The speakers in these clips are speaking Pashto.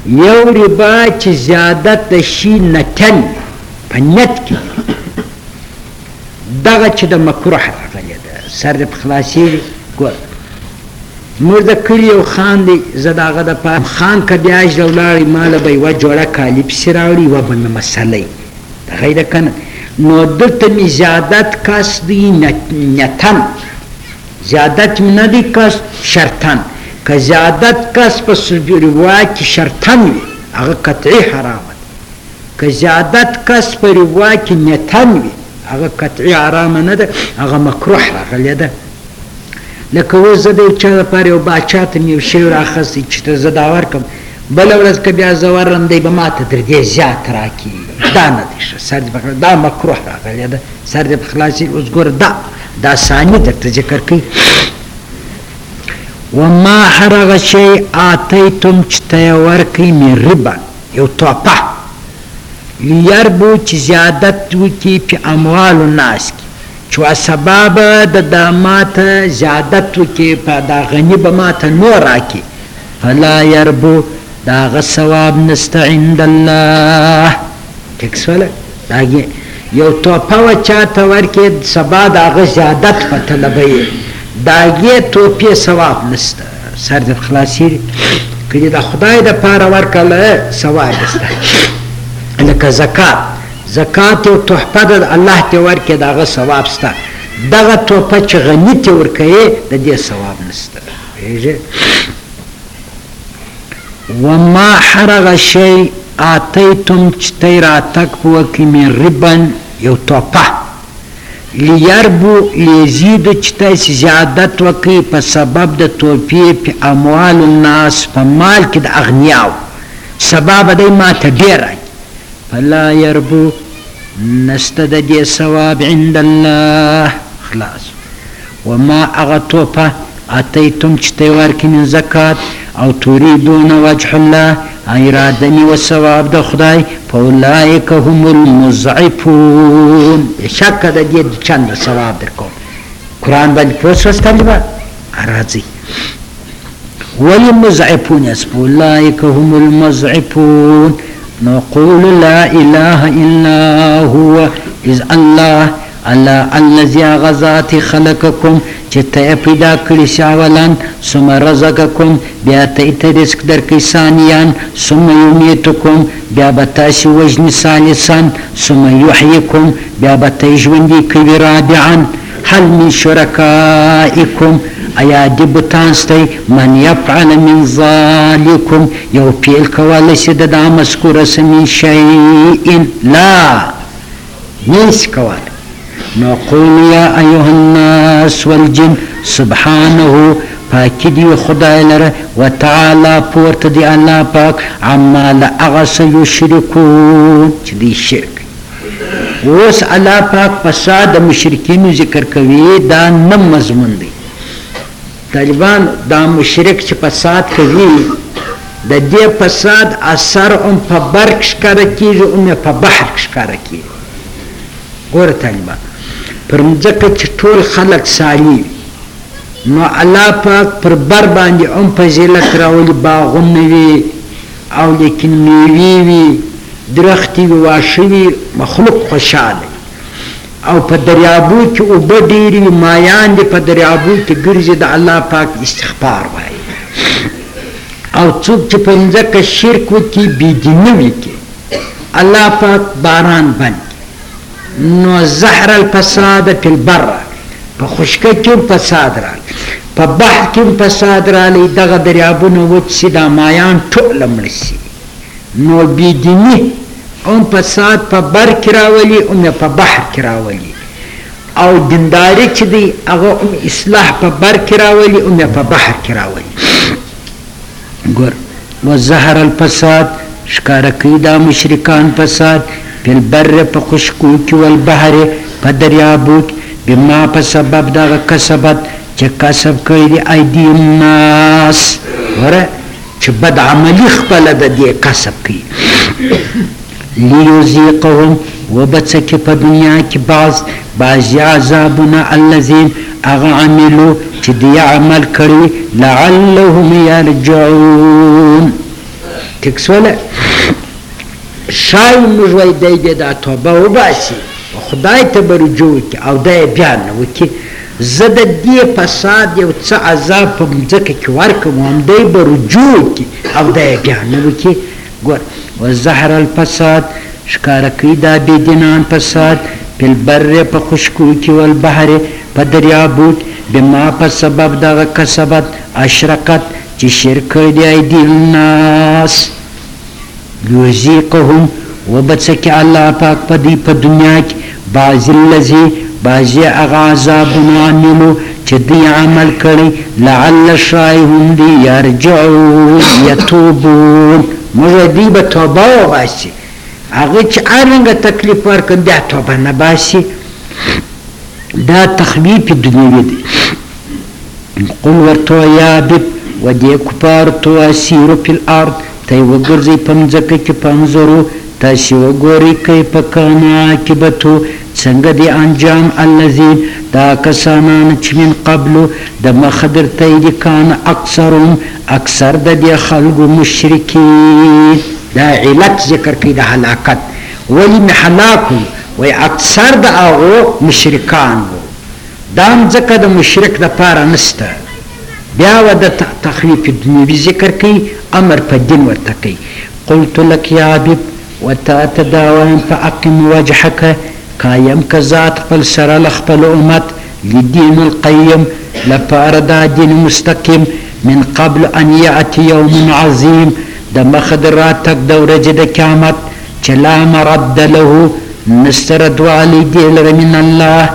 یو ربا چې زیادت د شي نتن په نیت کې دغه چې د مکروه راغلی ده سر دې په خلاصېږي. ګوره موږ د کلي یو خان دی زه د هغه دپاره خان که بیا اجره ولاړې ماله به یوه جوړه کالي پسې راوړي یوه به مې مسله دغه یې ده که نه نو دلته مې زیادت کس دی نیتن زیادت مې نه دی کس شرطن که زیادت کس په روایت کې شرطن وي هغه قطعي حرامه ده که زیادت کس په روایت کې نیتن وي هغه قطعي حرامه نه ده هغه مکروه راغلی ده. لکه اوس زه د یو چا دپاره یو باچا ته مې یو شی راخستی چې ته زه دا ورکړم بله ورځ که بیا زه ورم دی به ما ته تر دې زیات راکړي دا نه دی ښه سر دې په دا مکروه راغلی ده سر دې په خلاصېږي. اوس ګوره دا ثاني درته ذکر کوي وما هر هغه شی آتیتم چې ته یې ورکوئ من ربا یو توپه لیربو چې زیادت وکړي په اموال الناس کې چې سبب د دا ماته زیادت وکړي په دا غني به ماته نور راکړي فلا یربو د هغه ثواب نسته عند الله. ټیک شوله یو توپه و چاته ورکړې سبا د هغه زیادت په طلبوي د هغې توپې ثواب نسته سر دې خلاصېږي. که دې د خدای دپاره ورکړله ثواب نسته. لکه زکات یو تحفه ده الله ته ورکړې د هغه ثواب شته دغه توپه چې غني ته ورکوې د دې ثواب نشته. پوهېږې وما هر هغه شی آتیتم چې ته یې راتګ په وکړي من ربن یو توپه لیربو لیزیدو چې ته یې زیادت وکړي په سبب د توپې په اموال الناس په مال کې د اغنیاو سبب دی ما ته ډېر فلا يربو نسته د دې ثواب عند الله. خلاص وما هغه توپه اتیتم چې ته یې ورکړي من زکات او تريدون وجه الله اراده مې و ثواب د خدای فاولئک هم المضعفون بېشکه د دې چنده ثواب در کوم. قرآن باندې پوه شوست طالبان راځئ ولې مضعفون یاست فاولئک هم المضعفون نقول لا إله إلا هو إذ الله الذي غزات خلقكم چې ته پیدا کړي شاولان ثم رزقكم بیا ته رزق درکړي ثانیان ثم يميتكم بیا به تاسې وژني ثالثان ثم يحييكم بیا به ته ژوندي کوي رابعا هل من شركائكم ایا دی بوتان ستی من یفعل من ذالکم یو پیل کولی سی دا مذکوره من شیئن لا نیس کولی نقول یا ایها الناس والجن سبحانه پاکی دی خدای لره و تعالی پورت دی اللہ پاک عما لأغس یشرکون چی دی شرک اوس اللہ پاک فساد مشرکینو ذکر کوي دا نم مضمون دی. طالبان دا مشرک چې فساد کوي د دې فساد اثر هم په بر کې ښکاره کېږي هم په بحر کې ښکاره کېږي. ګوره طالبان پر مځکه چې ټول خلک سالي نو الله پاک پر بر باندې هم فضیلت راولي باغونه وي او لیکن میوې وي درختې وي واښه وي مخلوق خوشحاله او په دریابو کې اوبه ډېرې وي مایان دي په دریابو کې ګرځي د الله پاک استغفار وایي او څوک چې په مځکه شرک وکړي بېدیني وکړي الله پاک باران بند نو زهر الفساد فی البر په خشکه کې هم فساد راغلی په بحر کې هم فساد راغلی دغه دریابونه وچ شي دا مایان ټوله مړه شي نو بېدیني هم فساد په بر کې راولي هم په بحر کې راولي او دینداري چې دی هغه هم اصلاح په بر کې راولي هم په بحر کې راولي. ګور وظهر الفساد ښکاره کوي دا مشرکان فساد په البر په خشکو کې والبحر په دریابو کې بما په سبب دغه کسبت چې کسب کړي دي ایدي الناس وره چې بد عملي خپله د دې کسب کوي لیوزیقهم وبڅکې په دنیا کې بعضې عذابونه الذین هغه عملو چې دی عمل کړي لعلهم یرجعون ټیک سوله شاید موږ وایي دی بیا دا توبه وباسي خدای ته به رجوع وکړي او دا یې بیا نه وکړي زه د دې فساد یو څه عذاب په مځکه کې ورکړم همدی به رجوع وکړي او دا یې بیا نه وکړي ګوره وظهر الفساد ښکاره کوي دا بېدینان فساد په البر په خشکو کې والبحر په دریابو بما په سبب دغه کسبت اشرقت چې شرک کړی دی ایدي الناس لیذیقهم وبڅکي الله پاک په دې په دنیا کې بعضې هغه عذابونه عملو چې دوی عمل کړی لعل شایهم دی یرجعون یتوبون موږ دوی به توبه وباسي هغه چې هررنګه تکلیف ورکړي بیا توبه نه باسي دا تخویف دنیوي دی قل ورته یا بب و دې کفارو ته اسیرو فی الارض ته یې وګرځئ په مځکه کې فانظرو تاسې وګورئ کیف کان عاقبتو څنګه دی انجام الذین دا کسانان چې من قبلو د مخه درته یې کان اکثرهم اکثر د دې خلکو مشرکین دا علت ذکر کوي د هلاکت ولې مې هلاکو وایي اکثر د هغو مشرکان وو دا مځکه د مشرک دپاره نسته بیا و د تخویف دنیوي ذکر کوي امر په دین ورته کوي قلت لك یا حبیب وتا ته دا وایم فاقم وجهک قایم که ذات خپل سره له خپل امت لدین القیم لپاره دا دین مستقیم من قبل ان یأتی یوم عظیم د مخه د راتګ د ورځې د قیامت چې لا مرد له نسته ردوالی دی لره من الله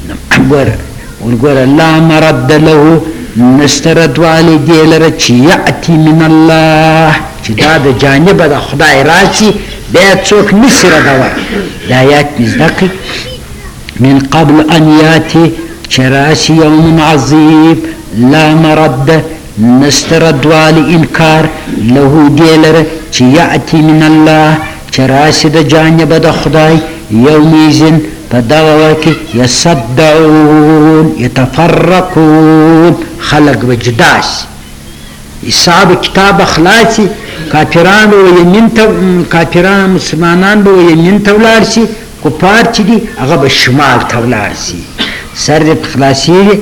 ګوره لا مرد له نسته ردوالی دی لره چې یأتی من الله چې دا د جانبه د خدای راشي بیا څوک نسي ردولی دا آیات مې زده کړئ من قبل ان یأتی چې راشي یوم عظیم لا مرد نسته ردوالی انکار له دی لره چې یأتی من الله چې راشي د جانبه د خدای یومیزن په دغه وخت کې یصدعون یتفرقون خلق به جدا شي حساب کتاب خلاصي کافران به یمین ته کافران مسلمانان به یمین ته ولاړ شي کفار چې دي هغه به شمال ته ولاړ شي سر دې خلاصېږي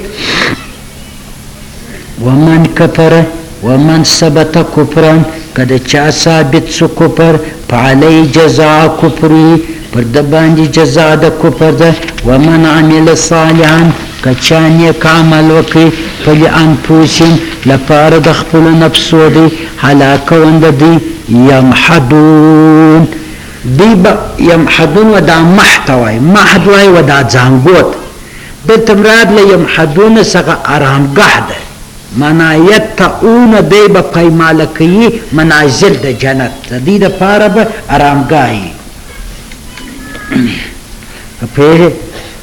ومن کفر ومن ثبت کفرا که د چا ثابت سو کفر فعلی جزاء کفری پر د باندې جزا د کفر ده ومن عمل صالحا که چا نیک عمل وکړي فلانفسهم لپاره د خپلو نفسو دی هلاکونده دی یمحدون دی به یمحدون و دا محت وایي محد وایي و دا ځانګوت دلته مراد له یمحدون څخه ارامګاه ده منا یتعون دی به پایماله کوي منازل د جنت د دې دپاره به ارامګاه پوهېږې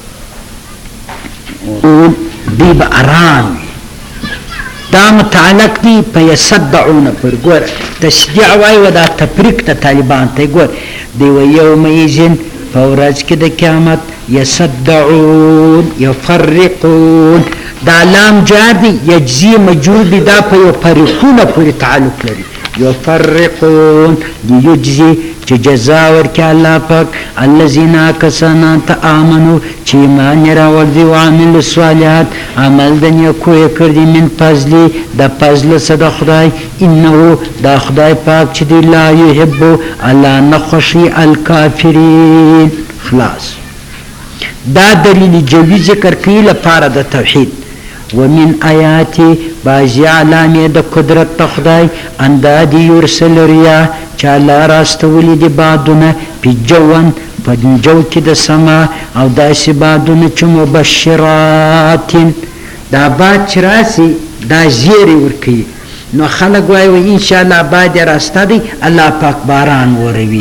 دی به ارام دا متعلق دی په یصدعون پر ګوره تشجیع وایي و دا تفریق د طالبان ته ګوره دی و یومئذ په ورځ کې د قیامت یصدعون یفرقون دا لام جار دی یجزي مجرور دی دا په یفرقونه پورې تعلق لري یفرقون لیجزي چې جزا ورکړي الله پاک الذین کسانان ته آمنو چې ایمان یې راوړ دي وعملو الصالحات عمل د نیکو یې کړي من فضلي د فضله څه د خدای انه دا خدای پاک چې دی لا یحب الله نه خوښي الکافرین خلاص دا دلیل جوی ذکر کوي لپاره د توحید ومن آیاتی بعضی علامې د قدرت د خدای اندادي یرسل ریا چې الله راستولی دي بادونه په جوون په جو کې د سما او داسې بادونه چې مبشرات دا باد چې راسي دا زیری ورکوي نو خلک وایي انشاءالله باد یې راسته دی الله پاک باران وروي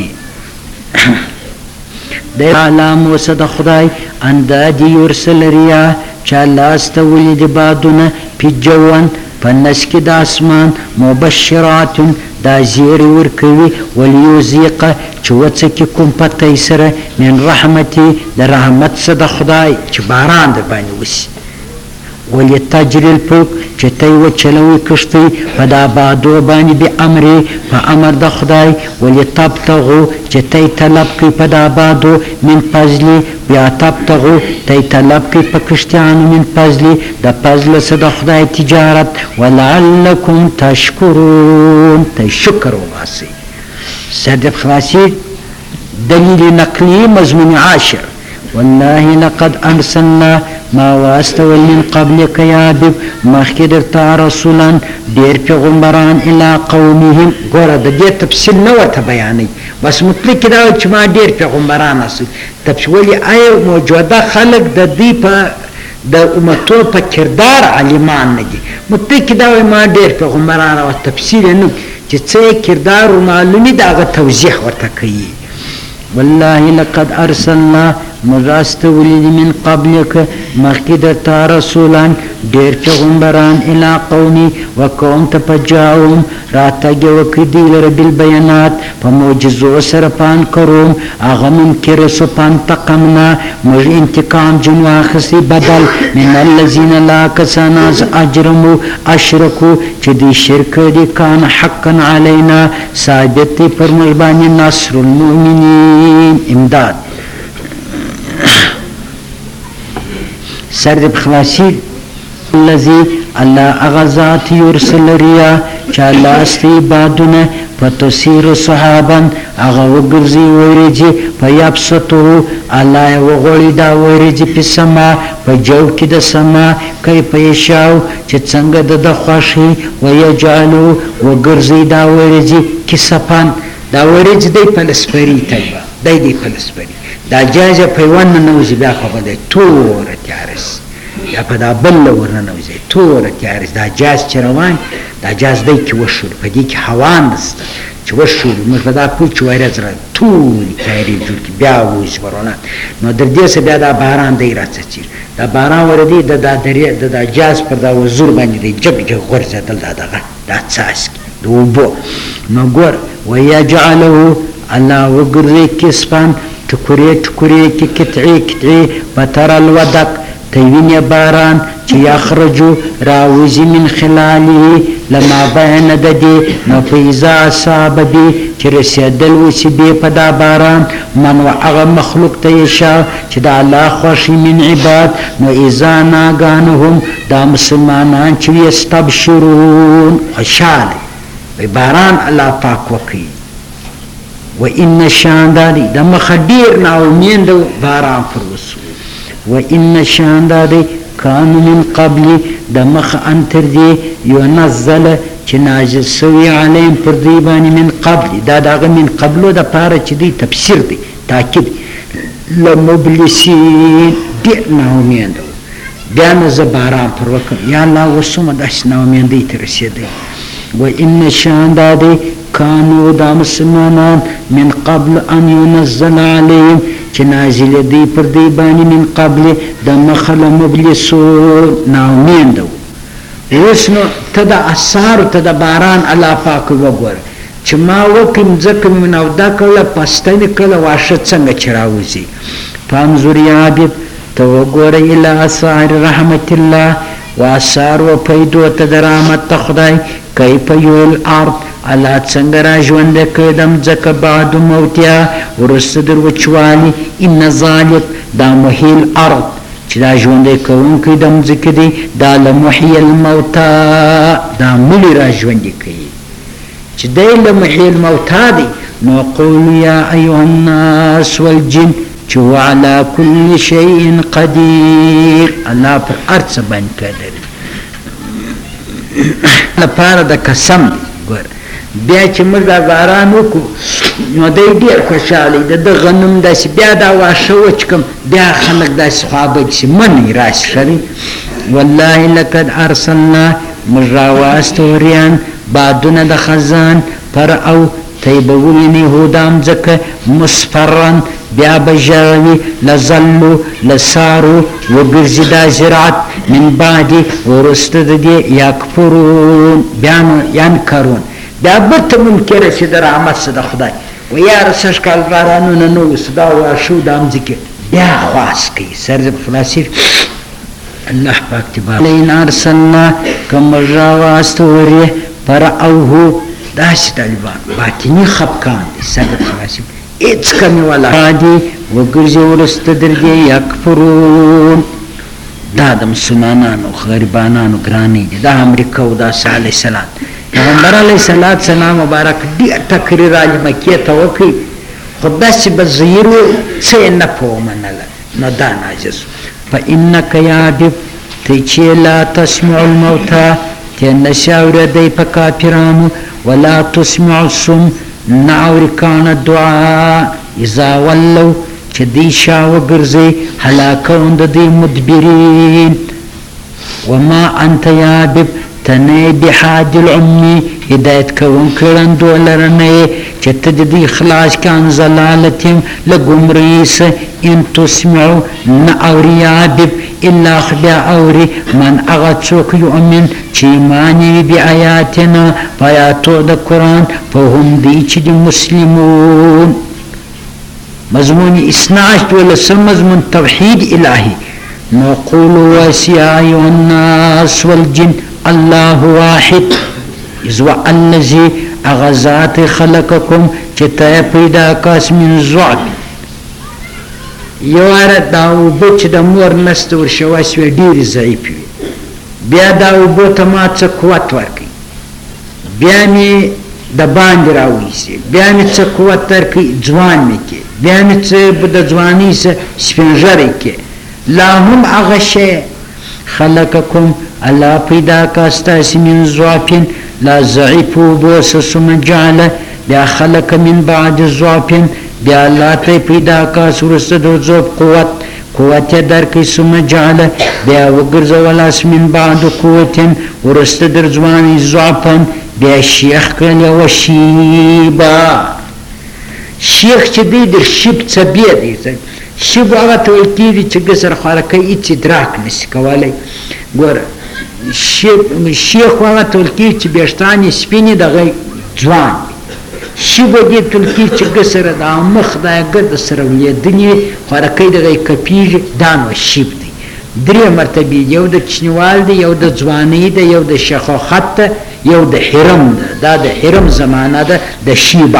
د علامو څه د خدای اندادي یرسل ریا چې الله استولی دي بادونه په جوون په نس کې د اسمان مبشرات دا زیری ورکوي ولیوزیقه چې وڅکي کوم پتی سره من رحمتي د رحمت څه د خدای چې باران در باندې وشي ولتجري الفلك چې تی وچلوي کشتۍ په دا بادو باندې بامرې په امر د خدای ولتبتغوا چې تی طلب کوي په دا بادو من فضلي بیا تبتغوا تی طلب کوي په کشتیانو من فضلي د فضل څخه د خدای تجارت ولعلکم تشکرون تی شکر وباسئ. صدق خلاصي دلیل نقلی مضمون عاشر والله لقد ارسلنا ما واستول من قبلك يا حبيب مخکې درته رسولا ډېر پیغمبران الى قومهم. ګوره د دې تفصیل نه ورته بیانوي بس مطلق دا چې ما ډېر پیغمبران اصل تفصیل ولې آیا موجوده خلق د دې په د امتو په کردار عالمان نه دي مطلق دا ما ډېر پیغمبران او تفصیل نه چې څه کردار معلومي دغه توضیح ورته کوي. والله لقد ارسلنا مراستولی من قبلک مخکې درته رسولان ډېر پیغمبران الى قومي وقوم ته پجاوم راتګ وکړي دوی لره بالبیانات په معجزو سره پان کروم هغه منکر سو پانتقمنا موږ انتقام جن واخیستی بدل من الذین لا کسان اجرمو اشرکو چې دوی شرک دي کان حقا علینا ثابت دی پر موږ باندې نصر المؤمنین امداد. سرد بخلاصی الذي الله اغذات يرسل ريا چا الله استی بادونه فتسير صحابا اغا وگرزی ویرجی فیابسطو الله وغولی دا ویرجی پی سما فجو کی دا سما کئی پیشاو چه څنګه د خواشی ویجعلو وگرزی دا ویرجی کسپان دا ویرجی دی پلسپری تلبا دی پلسپری دا جاجه پیوان نوزی بیا خواه تور تیارس یا پا دا بل ورن نوزی تور تیارس دا جاز چروان دا جاز دی که وشور پا دی که حوان دستا چه وشور مش پا دا پوی چه ویرز را تور تیاری جور که بیا ویز برونان نو در دیس بیا دا باران دی را چیر دا باران وردی دا جاز پر دا وزور بانی دی جب جب غرز دل دا چاسکی دو بو نو گر ویجعلو الله وگرزی کسپان ټکورې کې قطعې بتر الودق تیوین باران چې یخرجو راوزی من خلاله لما بین ددی نو فیضا صحاب بی چې رسیدل وسی بی په دا باران من وعغ مخلوق تیشا چې دا الله خوشی من عباد نو ایزا ناگانهم دا مسلمانان چې یستبشرون خوشحال وی باران الله پاک وقی و ان شاندادی د مخدیر ناومین د باران پروسو و ان شاندادی کانو من قبلی د مخ انتر دی ينزل چې نازل سوی علیم پر دی باندې من قبلی دا داغه من قبلو د پاره چې دی تفسیر دی تاکید لمبلسین دی ناومین د بیا نه باران پر وکړ یا الله وسوم داس ناومین دی تر رسیدي و ان شاندادی کانو دا مسلمانان من قبل ان ينزل عليهم چې نازل دی پر دی باندې من قبل د مخل مبلسو ناومین دو وسنو تدا اثار تدا باران الله پاک وګور چې ما وکم ځکه من او دا کله پستین کله واشه څنګه چراوځي پامزور یاد تو وګور اله اثار رحمت الله واثار و پیدو تدرامت خدای کیف یول ارض الله څنګه را ژوند کړم ځکه بعد موتیا ورسته در وچوالی ان ذالک دا محیل ارض چې دا ژوند کوونکی د مځکې دی دا لمحی الموتى دا مړي را ژوند کوي چې دی لمحی الموتى دی نو قول یا ایها الناس والجن چې على كل شيء قدير الله پر ارڅ باندې قادر لپاره د قسم ګور بیا چې موږ دا باران وکړو نو دی ډېر خوشحاله د غنم داسې بیا دا واښه وچکم بیا خلک داسې خوابه چې منی راشي ښه والله لقد ارسلنا موږ راواستو ریان بادونه د خزان پر او تیبولینی هودام ځکه مصفرن بیا بجاوی لزلو لسارو وگرزی دا زراعت من بعدی ورستد دی یکفرون بیانو ینکرون بیا برت منکره چه در رحمت صدا خدای و یا رسش کال بارانون نو صدا و شو دام ذکر بیا خواست کی سرزب خلاصیر الله پاک تبارک لین ارسلنا کم راواستوری فرعوه داسی طالبان باطنی خبکان دی صدق خلاصیم ایچ کمی والا دی وگرزی ورست در دی یکفرون دا د مسلمانانو غریبانانو ګرانی دي دا امریکا او دا صالح علیه السلام پیغمبر علیه السلام مبارک ډیر تقریر علی مکه ته وکي خدای چې بزیرو څه نه پومنل نو دا ناجس فانك يا دب تچ لا تسمع الموتى تنشاور دی پکافرانو ولا تسمع الصم نعور کان الدعاء اذا ولوا چې دی شاو ګرځي هلاکون د دې مدبرین وما انت یا بب تنه بحاد العمي هدایت کوم کړه دولرنه چې ته دې خلاص کان زلالتهم لګمریس ان تسمعوا نعوريا بب الا خبا اوري من اغتشوك يؤمن چې مانی بیااتنا فیاتو د قران فهم دی چې مسلمون مضمون 12 ولا مضمون توحيد إلهي نقول واسع أيها الناس والجن الله واحد إذ الذي أغزات خلقكم چتا پیدا کاس من ضعف یواره داو بچ د مور نستور شواس وی ډیر ضعیف بیا داو بوته ما څه قوت ورکي بیا می د باندې راوېسي بیا می څه قوت ترکي ځوان می کې بیا می څه د ځواني څه سپینژري کې لا هم اغشه خلقکم الله پیدا کاستا من ضعف لا ضعیف بوس ثم جعل بیا خلق من بعد ضعف بیا الله ته پیدا کاس ورسته د ضعف قوت درکې ثم جعل بیا وګرځول اس من بعد قوت ورسته در ځواني ضعفن بیا شیخ کله و شیبا شیخ چې دی د شیب څبیا دی شیب هغه ته کېږي چې ګسر خارکې هیڅ ادراک نشي کولای ګوره شیخ هغه ته کېږي چې بیاشتانې سپینې دغه ځوان شیب دې ته کېږي چې ګسر د مخ د ګد سره ولیدنې خارکې دغه کپیږي دا نو شیب دی درې مرتبه یو د چنوال دی یو د ځواني دی یو د شخوخت یو د حرم دا د حرم زمانہ ده د شیبه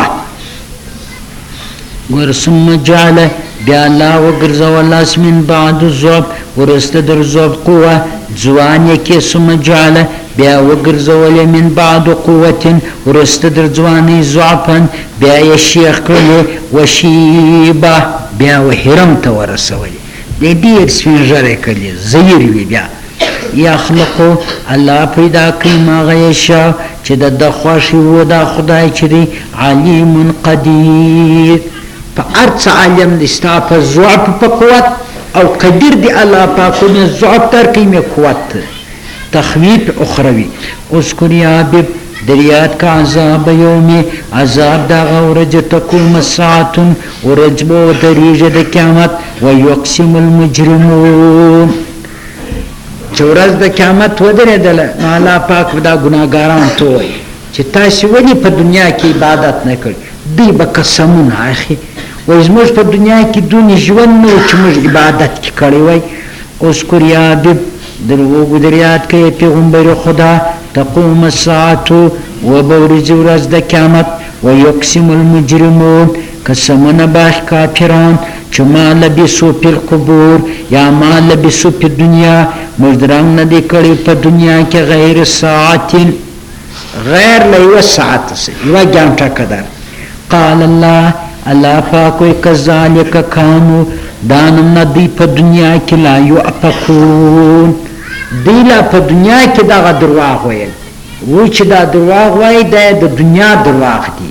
ګور ثم جعل بیا الله وګرځول اس من بعد الذوب ورسته در ذوب قوه ځوان کې ثم جعل بیا وګرځول من بعد قوه ورسته در ځواني ضعفن بیا یې شیخ کړي وشیبه بیا وحرم ته ورسول د دې سپینژره کړي زیر وی بیا یخلقو الله پیدا کوي ما غیشا چې د خوښي و د خدای چې دی علیم قدیر په ارڅ عالم دستا په ضعف په قوت او قدیر دی الله پاکونه ضعف تر کې می قوت تخویف اخروی اذکر یا بب دریات کا عذاب یومی عذاب دا غورج تقوم الساعت ورجبو دریج د قیامت ويقسم المجرمون چورز د قیامت ودرېدل نو الله پاک دا ګناګاران ته وایي چې تاسو ولې په دنیا کې عبادت نه کړئ دی به قسمونه اخی وای زموږ په دنیا کې دونی ژوند نو چې موږ عبادت کې کړی وای اوس کوریا د درو ګدریات کې پیغمبر خدا تقوم الساعه وبورج ورځ د قیامت ويقسم المجرمون قسمونه باش کافرون چې ما لبسو په القبور یا ما لبسو په دنیا مجرم نه دی کړي په دنیا کې غیر ساعت غیر له ساعت سه یو ګانټه قدر قال الله پاکوي کذالک کانو دانم ندی په دنیا کې لا یو افکون دیلا په دنیا کې دا درواغ وایي و چې دا درواغ وایي د دنیا درواغ دي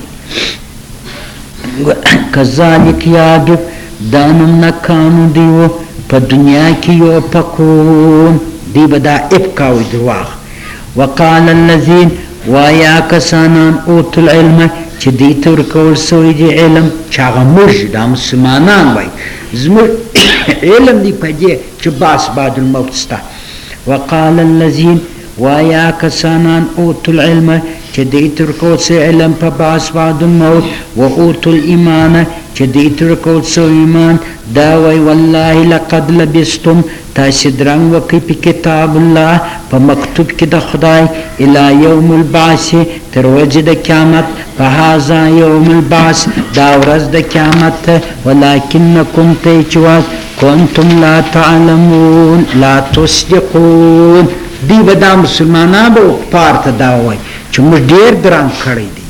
کذالک یاد دانم نکانو دیو په دنیا کې یو افکون دی بدا افکاوي درواغ وقال الذين ويا کسانان اوت العلم چې دې تر کول سوی دی علم چې هغه موږ د مسلمانان وای زموږ علم دی په دې چې باس بعد الموت ستا وقال الذين وایا کسانان اوتو العلم چې دوی ترکو څه علم په بعث بعد الموت و اوتو الایمان چې دوی ترکو څه ایمان دا وی والله لقد لبستم تاسې درنګ وکئ په کتاب الله په مکتوب کې د خدای الی یوم البعث تر ورځې د قیامت فهذا یوم البعث دا ورځ د قیامت ولکنکم تیچواز کنتم لا تعلمون لا تصدقون دی به دا مسلمانان به پارته دا وای چې موږ ډېر ګران کړی دی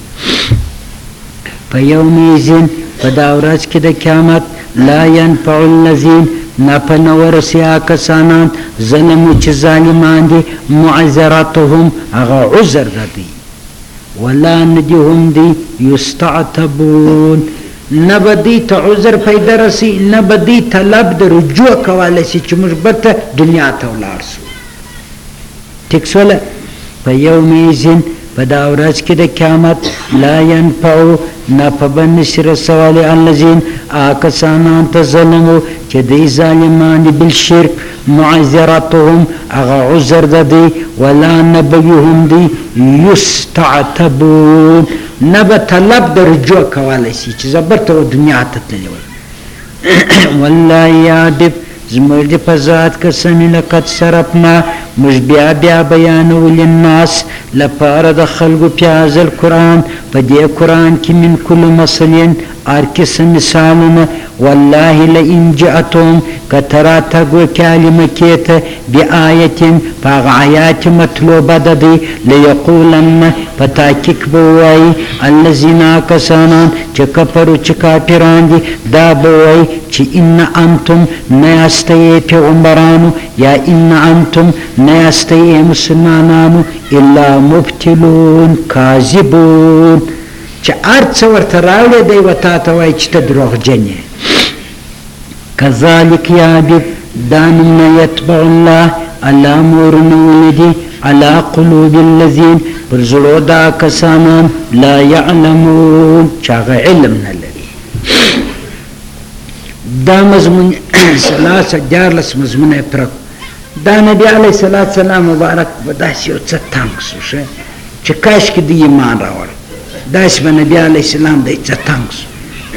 په یومئذ په دا ورځ کې د قیامت لا ینفع الذین نفع نه ورسي کسانان ظلمو چې ظالمان دي معذرتهم هغه عذر دی ولا ندهم دی یستعتبون نه به دی ته عذر پیدا رسي نه به دی طلب د رجوع کولی شي چې موږ بېرته دنیا ته ولاړ سو ټیک شوله په یومئذ په دا ورځ کې د قیامت لا ینفع نفع به نشي رسولی الذین کسانان ته ظلمو چې دی ظالمان دي بالشرک معذرتهم هغه عذر د دی ولا نبیهم دی یستعتبون نه به طلب د رجوع کولی شي چې زه بېرته دنیا ته تللی وای والله یادب زموږ د په ذات قسمې لقد صرفنا موږ بیا بیا بیانو للناس لپاره د خلکو پیاز القرآن په دې قرآن کې من کل مثل هر قسم مثالونه والله لئن جئتم که راتګ وکړې مکې ته بآیة په هغه آیات مطلوبه ده دی لیقولن په تحقیق به ووایي الذین کسانان چې کفرو چې کافران دي دا به ووایي چې ان انتم نه یاستئ پیغمبرانو یا ان انتم نه یاستئ مسلمانانو الا مبتلون کاذبون چې هر څه ورته راوړی دی و تا ته وایي چې ته دروغجن یې کذالک یعذب دا نومونه یطبع الله الله مورونه ولدي علی قلوب الذین پر زړو دا کسانان لا یعلمون چې هغه علم نه لري دا مضمون دیارلس مضمونه پرک دا نبی علیه صلات سلام مبارک به داسې یو څه تنګ سو چې کاش کې د ایمان راوړ داسې به نبی علیه السلام دی څه تنګ سو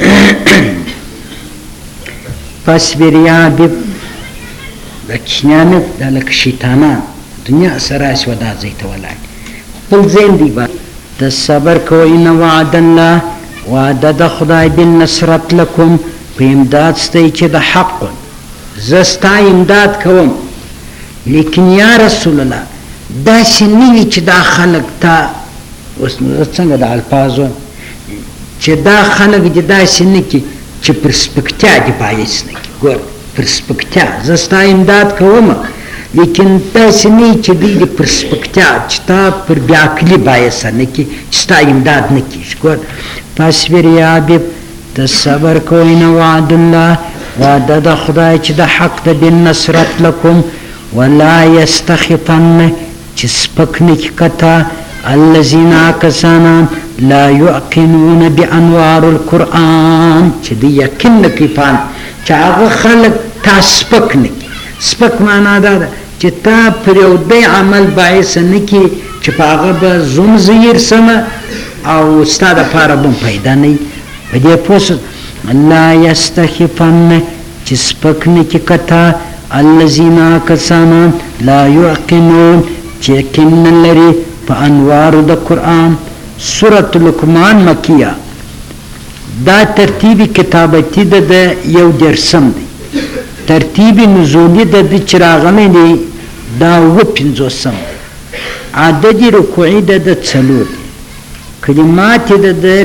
فاصبر یا حبیب دا کشنیانه دا لکه شیطانان دنیا سره شوه دا ځای ته ولاړ خپل ذهن دی با د صبر کوئ ان وعد الله وعده د خدای بالنصرت لکم په امداد ستی چې د حق زه ستا امداد کوم لیکن یا رسول الله داسې نه وي چې دا خلک ته اوس نو څنګه د الفاظو چې دا خلک دې داسې نه کړي چې پر سپکتیا دې باعث نه کړي ګور پر سپکتیا زه ستا امداد کوم لیکن داسې نه وي چې دوی دې پر سپکتیا چې تا پر بیعقلي باعث نه کړي چې ستا امداد نه کېږي ګور فاصبر یا حبیب ته صبر کوئ نه وعد الله وعده د خدای چې د حق د بالنصرت لکم ولا یستخفن چې سپک نه کړي کته الذین کسانان لا یعقنون بانوار القرآن چې د یقین نه کوي پان چې هغه خلک تا سپک نه کړي سپک معنا دا ده چې تا پر یو دی عمل باعث نه کړي چې په هغه به زوم زیر سمه او ستا دپاره به پیدا نه وي په دې پوه شو لا یستخفن چې سپک نه کړي کته الذین کسانان لا یعقنون چې یقین نه لري په انوارو د قرآن سورة لقمان مکیه دا ترتیب کتابتی ده یو درسم دی ترتیب نزولی ده چې راغلی دی دا 55 عدد رکوعی ده 4 دی کلمات ده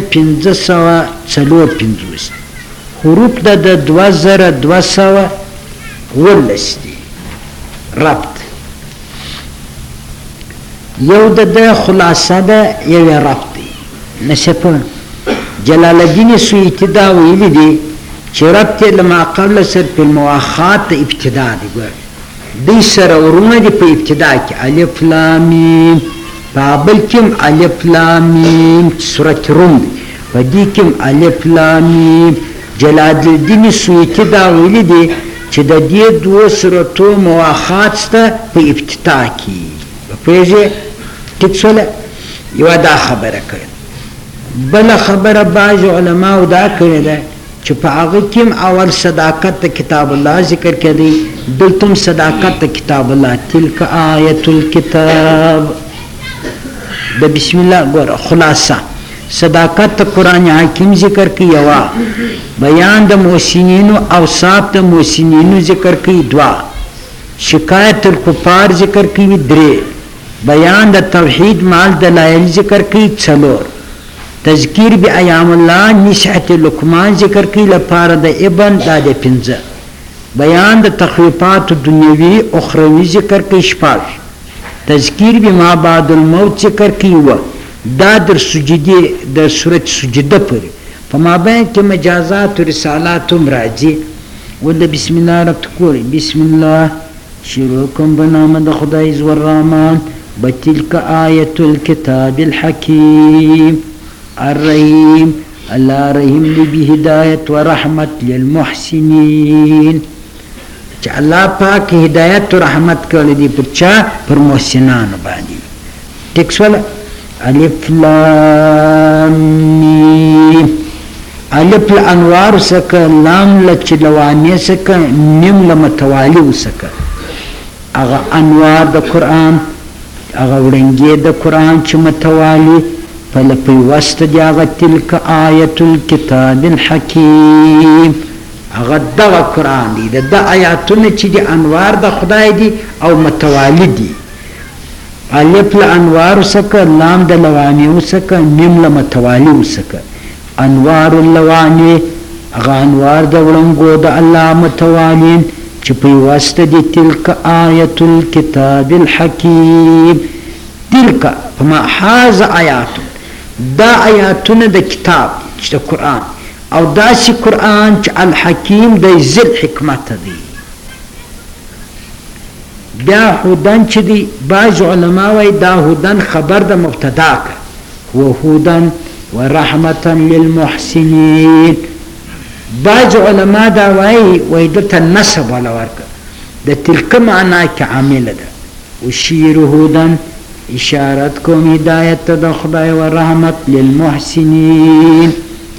554 حروف ده 2200 دی ربط یو د خلاصه ده یو ربط دی نشپه جلال الدین سیوطی دا ویلی دی چې ربط لما قبل سر په المواخات ابتدا دی ګور دی سره ورونه دی په ابتدا کې الف لام میم په بل کې الف لام میم سورۃ روم دی په دې کې الف لام میم جلال الدین سیوطی دا ویلی دی چې د دې دوه سورتو مواخات سته په ابتدا کې پوهیږئ ټیک شوله یوه دا خبره کړې بله خبره بعض علماو دا کړې ده چې په هغه کې هم اول صداقت د کتاب الله ذکر کړي دلته هم صداقت د کتاب الله تلک آیت الکتاب د بسم الله ګوره خلاصه صداقت د قرآن حکیم ذکر کوي یوه بیان د محسنینو اوصاف د محسنینو ذکر کوي دوه شکایت الکفار ذکر کوي درې بیان د توحید مال دلایل ذکر کوي څلور تذکیر بی ایام الله نصحت لقمان ذکر کوي لپاره د ابن دا د پنځه بیان د تخویفات دنیوي اخروی ذکر کوي شپږ تذکیر بی ما بعد الموت ذکر کوي و دا در سجده د سورۃ سجده پورې په مابین کې مجازات او رسالات هم راځي و د بسم الله رب کوي بسم الله شروع کوم په نام د خدای زور رحمان بتلک آیت الكتاب الحکیم الرحیم الله رحیم دی بهدایت و رحمت للمحسنین چې الله پاک هدایت او رحمت کړی دی پر چا پر محسنانو باندې ټیک شول الف لام میم الف الانوار سکه لام لچلوانی سکه میم لمتوالی وسکه هغه انوار د قران هغه وړنګې د قران چې متوالی فلپی وست دی هغه تلک آیت الكتاب الحکیم هغه دغه قران دی د آیاتونه چې دی انوار د خدای دی او متوالی دی الف الانوار سکه لام د لوانی وسکه میم لمتوالی وسکه انوار اللوانی هغه انوار د وړنګو د الله متوالین چې په واسطه دي تلک آیت الكتاب الحکیم تلک فما حاز آیات دا آیاتونه د کتاب چې د قرآن او داسې قرآن چې الحکیم د ذل حکمت دی بیا هودن چې دی بعض علما وایي دا هودن خبر د مبتدا که هو هودن ورحمتا للمحسنین بعض علما دا وایي دلته نسب ولا ورکه د تلک معنا کې عامله ده وشیر هودن اشارت کوم هدایت د خدای و رحمت للمحسنین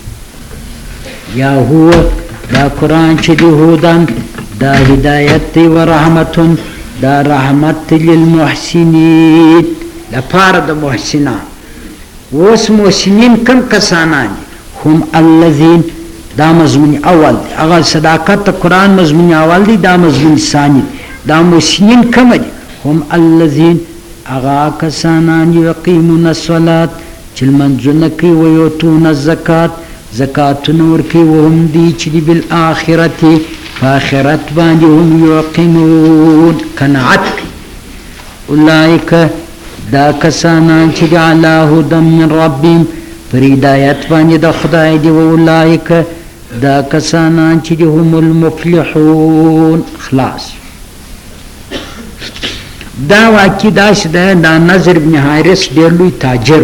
یا هو دا قرآن چې دی هودن دا هدایت دی و رحمتون دا رحمت للمحسنین لپاره د محسنان اوس محسنین کم کسانان هم الذین دا مضمون اول دی اول صداقت قرآن مضمون اول دی دا مضمون ثانی دا محسنین کم دی هم الذین اغا کسانان یقیمون الصلاة چې لمنځونه کوي ویؤتون الزکات زکاتونه ورکوي وهم دی چې دی بالآخرت په آخرت باندې هم یوقنون قناعت کوي اولئک دا کسانان چې علی هدی من ربهم پر هدایت باندې د خدای دی و اولئک دا کسانان چې هم المفلحون خلاص دا واقع داسې ده دا نظر ابن حارث ډېر لوی تاجر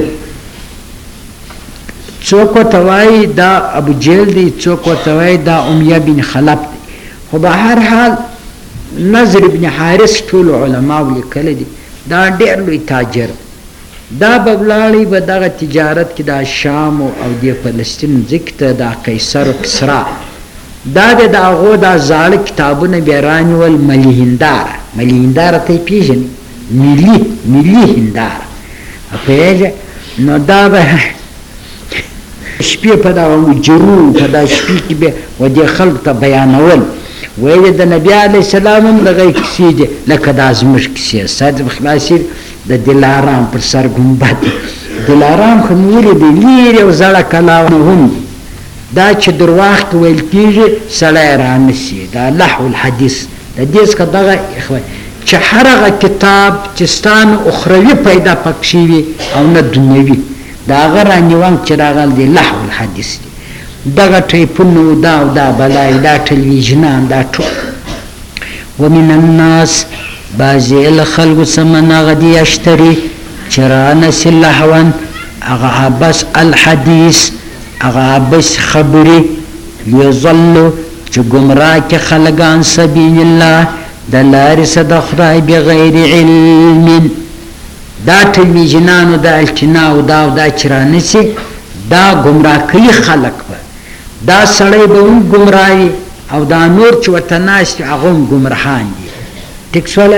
څوک ورته وایي دا ابو جهل دی څوک ورته وایي دا امیه بن خلف دی خو به هر حال نظر ابن حارث ټولو علماو لیکلی دي دا ډېر لوی تاجر دا به ولاړی به دغه تجارت کې دا شام او د فلسطین ځکه ته دا قیصر و کسرا دا د هغو دا زاړه کتابونه بیا رانیول ملي هنداره ملي هنداره ته یې پېژنې ملي هنداره پوهېږې نو دا به شپې په دغه مجرون په دا شپې کې به و دې خلکو ته بیانول ویل د نبي علیه السلام هم دغه کیسې دي لکه دا زموږ کیسې صدر خلاصې د دلارام پر سر ګنبد دلارام خو مې ولیدې لرې یو زړه کلاونه هم دا چې درواغ کې ویل کېږي سړی رانسي دا لحو الحدیث د دې څخه دغه چې هر هغه کتاب چې ستا نه اخروي پیدا پکې وي او نه دنیوي د هغه رانیوان چې راغلی دی لحو الحدیث دی دغه ټیپونه دا او دا بلای دا ټلویزیونان دا ټول ومن الناس بعضې له خلکو څه من هغه دي یشتري چې رانسي لهوا هغه عبس الحدیث هغه عبس خبرې لیضلو چې ګمراه کې خلک عن سبیل الله د لارې څخه د خدای بغیر علم دا تلویزیونانو دا الچناو دا چې رانیسي دا ګمراه کوي خلک به دا سړی به هم ګمراهي او دا نور چې ورته ناست دي هغه هم ګمراهان دي ټیک شوله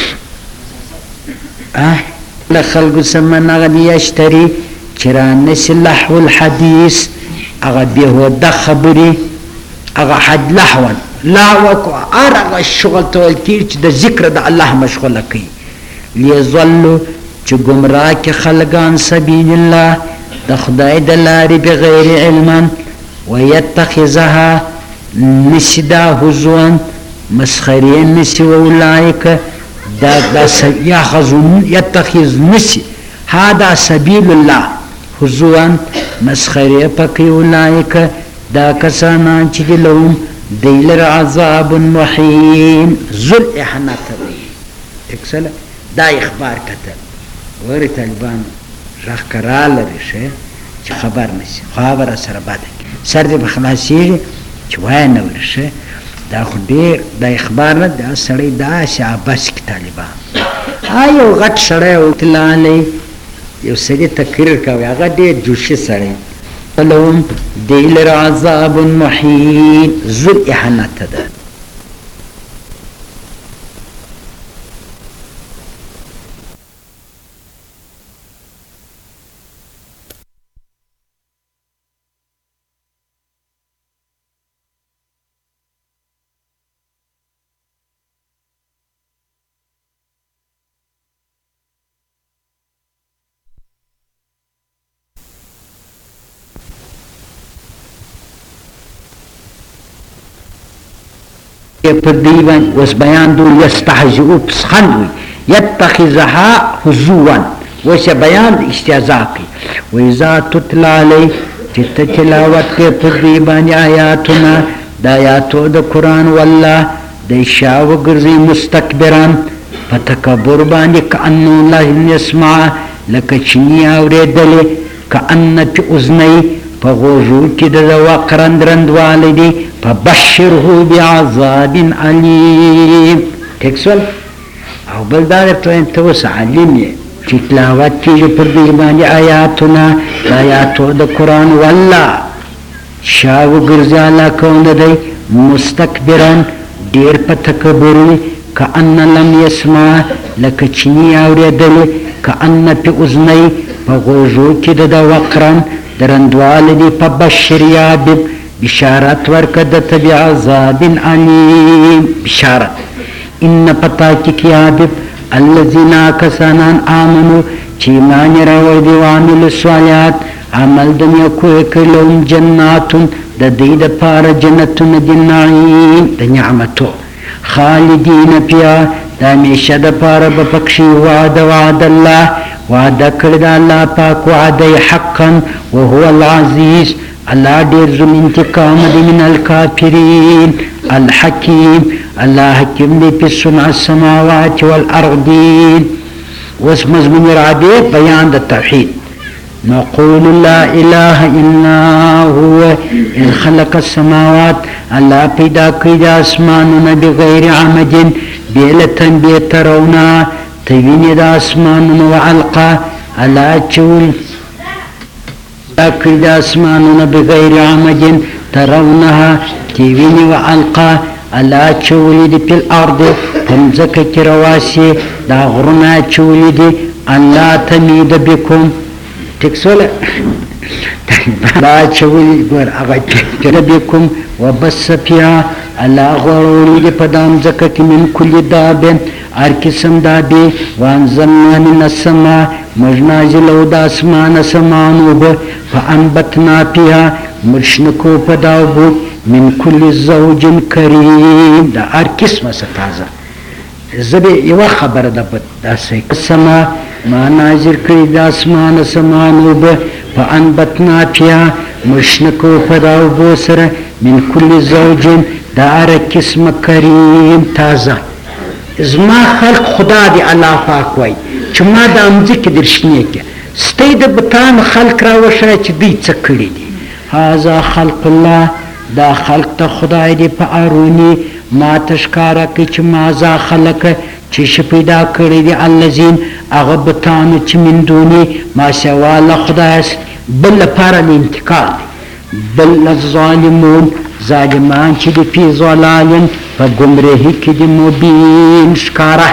له خلکو څه من هغه دي یشتري چې رانیسي لحو الحدیث هغه بېهوده خبرې هغه حد لحون لحو کو هر هغه شغل ته ویل کېږي چې د ذکر د الله مشغوله کوي لیضلو چې ګمراه کې خلک عن سبیل الله د خدای د لارې بغیر علما ویتخذها نسی دا هزوا مسخرې نسی واولئک دا یاخذون یتخذ نسی هذا سبیل الله هزوا مسخرې پکې اولئک دا کسانان چې لهم دی لره عذاب مهین ذل احنت اکسل دا اخبار کته وری طالبان راخ کرا لري شه چې خبر نشي خبره سره بده سر دې بخلاصي چې وای نه ورشه دا خو ډېر د اخبار نه دا سړی دا شاباش کی طالبان آیو غټ سړی او تلالي یو سړی تقریر کوي هغه ډېر جوشي سړی لهم دیل عذاب مهین ذل احنت ده پر دیوان وس بیان دو یستهزئوا پسخنوی یتخذها هزوا وس بیان استهزاء کی و اذا تتلى علی چې تلاوت کې پر دیوان آیاتنا د آیاتو د قران والله د شاو ګرځي مستكبران فتکبر باندې کأنه لا يسمع لکه چنی اوریدل کأن فی اذنی فغوجو کې د وقرندرند والدی فبشره بعذاب علیم تکسل او بل دا ته وس علیم چې تلاوت کې پر دې باندې آیاتنا آیاتو د قران والله شاو ګرځاله کوم دی مستكبران ډیر په تکبر کأن لم يسمع لکه چنی اوریدل کأن فی اذنی فغوجو کې د وقرن درندوال دی فبشر یا بشارت ورکد بعذاب علیم بشارت ان پتا کی کیابب الذین کسانان آمنوا چې ایمان راوړ دی وعمل الصالحات عمل دنیا کوی کلهم جنات د دې د پار جنتون د نعیم د نعمتو خالدین فیها د همیشه د پار به پکشي وعد الله وعده کړی د الله پاک وعده حقا وهو العزیز الله ډیر ذو انتقام دی من الکافرین الحکیم الله حکیم دی په صنع السماوات والارضین واسم مضمون رابع بیان د توحید نقول لا اله الا هو ان خلق السماوات الله پیدا کړی د اسمانونو بغیر عمد بیلتن بیترونا توینی د اسمانونو وعلقا الله چول اکړی د اسمانونو بغیر عمد ترونها توینی وعلقا الله چولی دی په الارض تمزکه کی رواسي دا غرونه چولی دی الله تمید بكم تکسوله لا چولی ګور هغه کړه بكم وبس فيها الله غوړولې دی په دام زکه کې من کل داب هر قسم دابې وانزلنا من السماء مجنازلو د اسمان سمانوب فانبتنا فيها مرشنکو په داوبو من کل زوج کریم دا هر قسمه ستازه زبې یو خبره ده داسې سما ما نازل کړی د اسمان سمانوب فانبتنا فيها مرشنکو په داوبو سره من کل زوج دا هر قسمه کریم تازه زما خلق خدا دی الله پاک وای چې ما د امځکه درشنه کې ستې د بتان خلق را وشه چې دې څه کړی دي هاذا خلق الله دا خلق ته خدای دی په ارونی ما تشکارا کې چې ما ذا خلق چې پیدا کړی دی الذين هغه بتانو چې من دوني ما سوا له خدای است بل لپاره انتقال دی بل الظالمون ظالمان چې دی فی ضلال په ګمراهي کې دی مبین ښکاره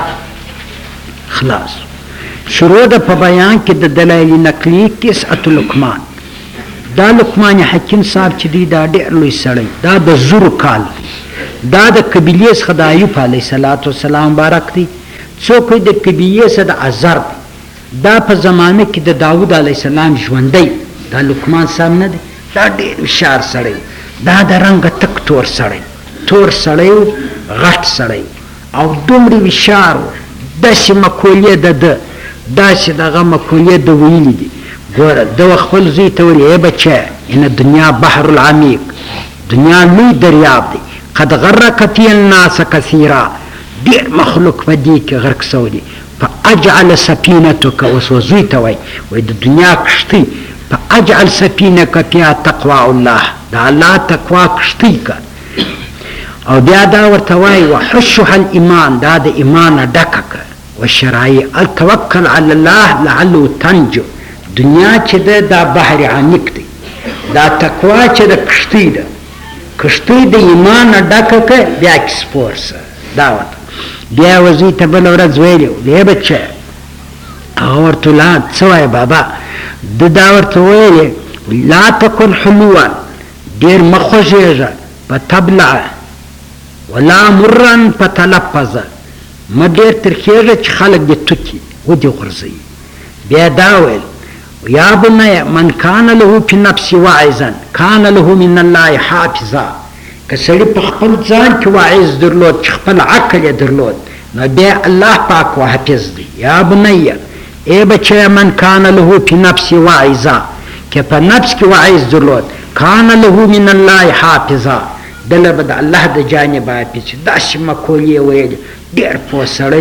خلاص شروع ده په بیان کې د دلایل نقلی 9 لقمان دا لقمان حکیم صاحب چې دی دا ډېر لوی سړی دا د زرو کال دا د قبیلې څخه د ایوب علیه السلام مبارک دی څوک د قبیلې څخه د ازر دا په زمانه کې د داوود علیه السلام ژوندی دا لقمان صاحب نه دی دا ډېر هوښیار سړی دا د رنګه تک تور سړی غټ سړی او دومره هوښیار و داسې مقولې داسې دغه مقولې د ویلي دي ګوره د خپل زوی ته ویل ای بچی ان دنیا بحر العمیق دنیا لوی دریاب دی قد غرق فی الناس کثیرا ډېر مخلوق په دې کې غرق سوی دی فاجعل سفینتک اوس زوی ته وایي د دنیا کښتۍ فاجعل سفینک فیها تقوا الله د الله تقوا کښتۍ که او بیا دا ورته وایي وحشها الایمان دا د ایمان ډکه که وشرایع التوکل علی الله لعله تنجو دنیا چې ده دا بحر عمیق دی دا تقوا چې د کښتۍ ده کښتۍ د ایمان ډکه که بیا اکسپور سه دا ورته بیا وزوی ته بله ورځ ویلي دی بچی هغه ورته ویل څه وایې بابا ده دا ورته ویلې لا تکن حلوا ډېر مه خوږېږه په تبلعه ولا مرن په تلفظه مه ډېر ترخېږه چې خلک دې توکي ودې غورځوي بیا دا ویل یا بنی من کان له فی نفس واعظا کان له من الله حافظا که سړي په خپل ځان کې واعظ درلود چې خپل عقل یې درلود نو بیا الله پاک حافظ دی یا بنی ای بچی من کان له فی نفس واعظا که په نفس کې واعظ درلود کان له من الله حافظا دله به د الله د جانبه حافظ داسې مقولې ویلې ډېر پوه سړی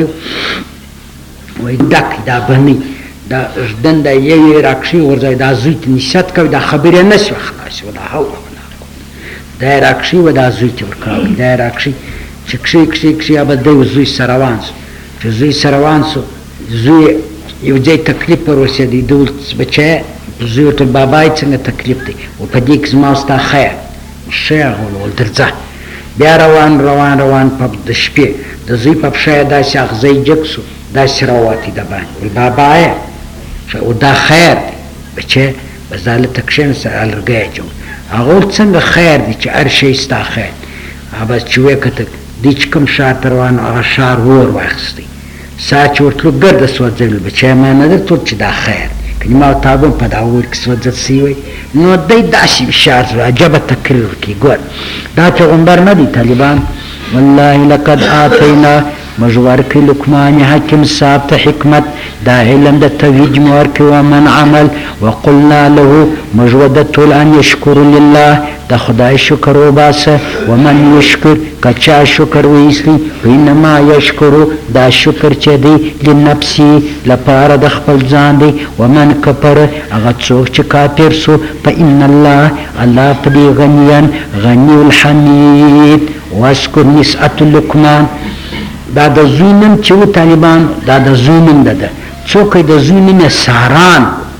وایي ډک دا بنی دا دنده یوې راکښې ورځوي دا زوی ته نصیحت کوي دا خبرې نه شوه خلاصې ولا حول ولا قوت دا یې راکښې و دا زوی ته ورکوي دا یې راکښې چې کښې به دی زوی سره روان سو چې زوی سره روان سو زوی یو ځای تکلیف پر ورسېدی ده ویل بچی زوی ورته بابا یې څنګه تکلیف دی و په دې کې زما ستا خیر ښه هغه ویل درځه بیا روان په د شپې د زوی په پښه یې داسې اغزی جګ سو داسې راووتی د باندې ویل بابا یې او دا خیر دی بچی بس دا هلته کښېنسه لرګی یې جوړ هغه ویل څنګه خیر دی چې هر شی ستا خیر بس چې ویې کتل دی چې کوم ښار ته روان هغه ښار اور واخیستی سا چې ورتلو ګرده سوځوي بچی ما نه درته ویل چې دا خیر دی که ما ورته هم په دا اور کې سوځل سوی وی نو دی داسې هوښیار زړه عجبه تقریر کوي ګور دا پیغمبر نه دی طالبان والله لقد آتینا مجوار کی لقمان حکم صاحب ته حکمت دا علم د توحید مور کی ومن عمل وقلنا له مجودت ان یشکر لله د خدای شکر وباسه ومن یشکر کچا شکر ویسلی انما یشکر دا شکر چې دی لنفسی لپاره د خپل ځان دی ومن کفر هغه څوک چې کافر سو فان الله په دې غنی الحمید واشکر نسعة لقمان دا د زوی نوم چې و طالبان دا د زوی نوم ده څوک د زوی نوم یې ساران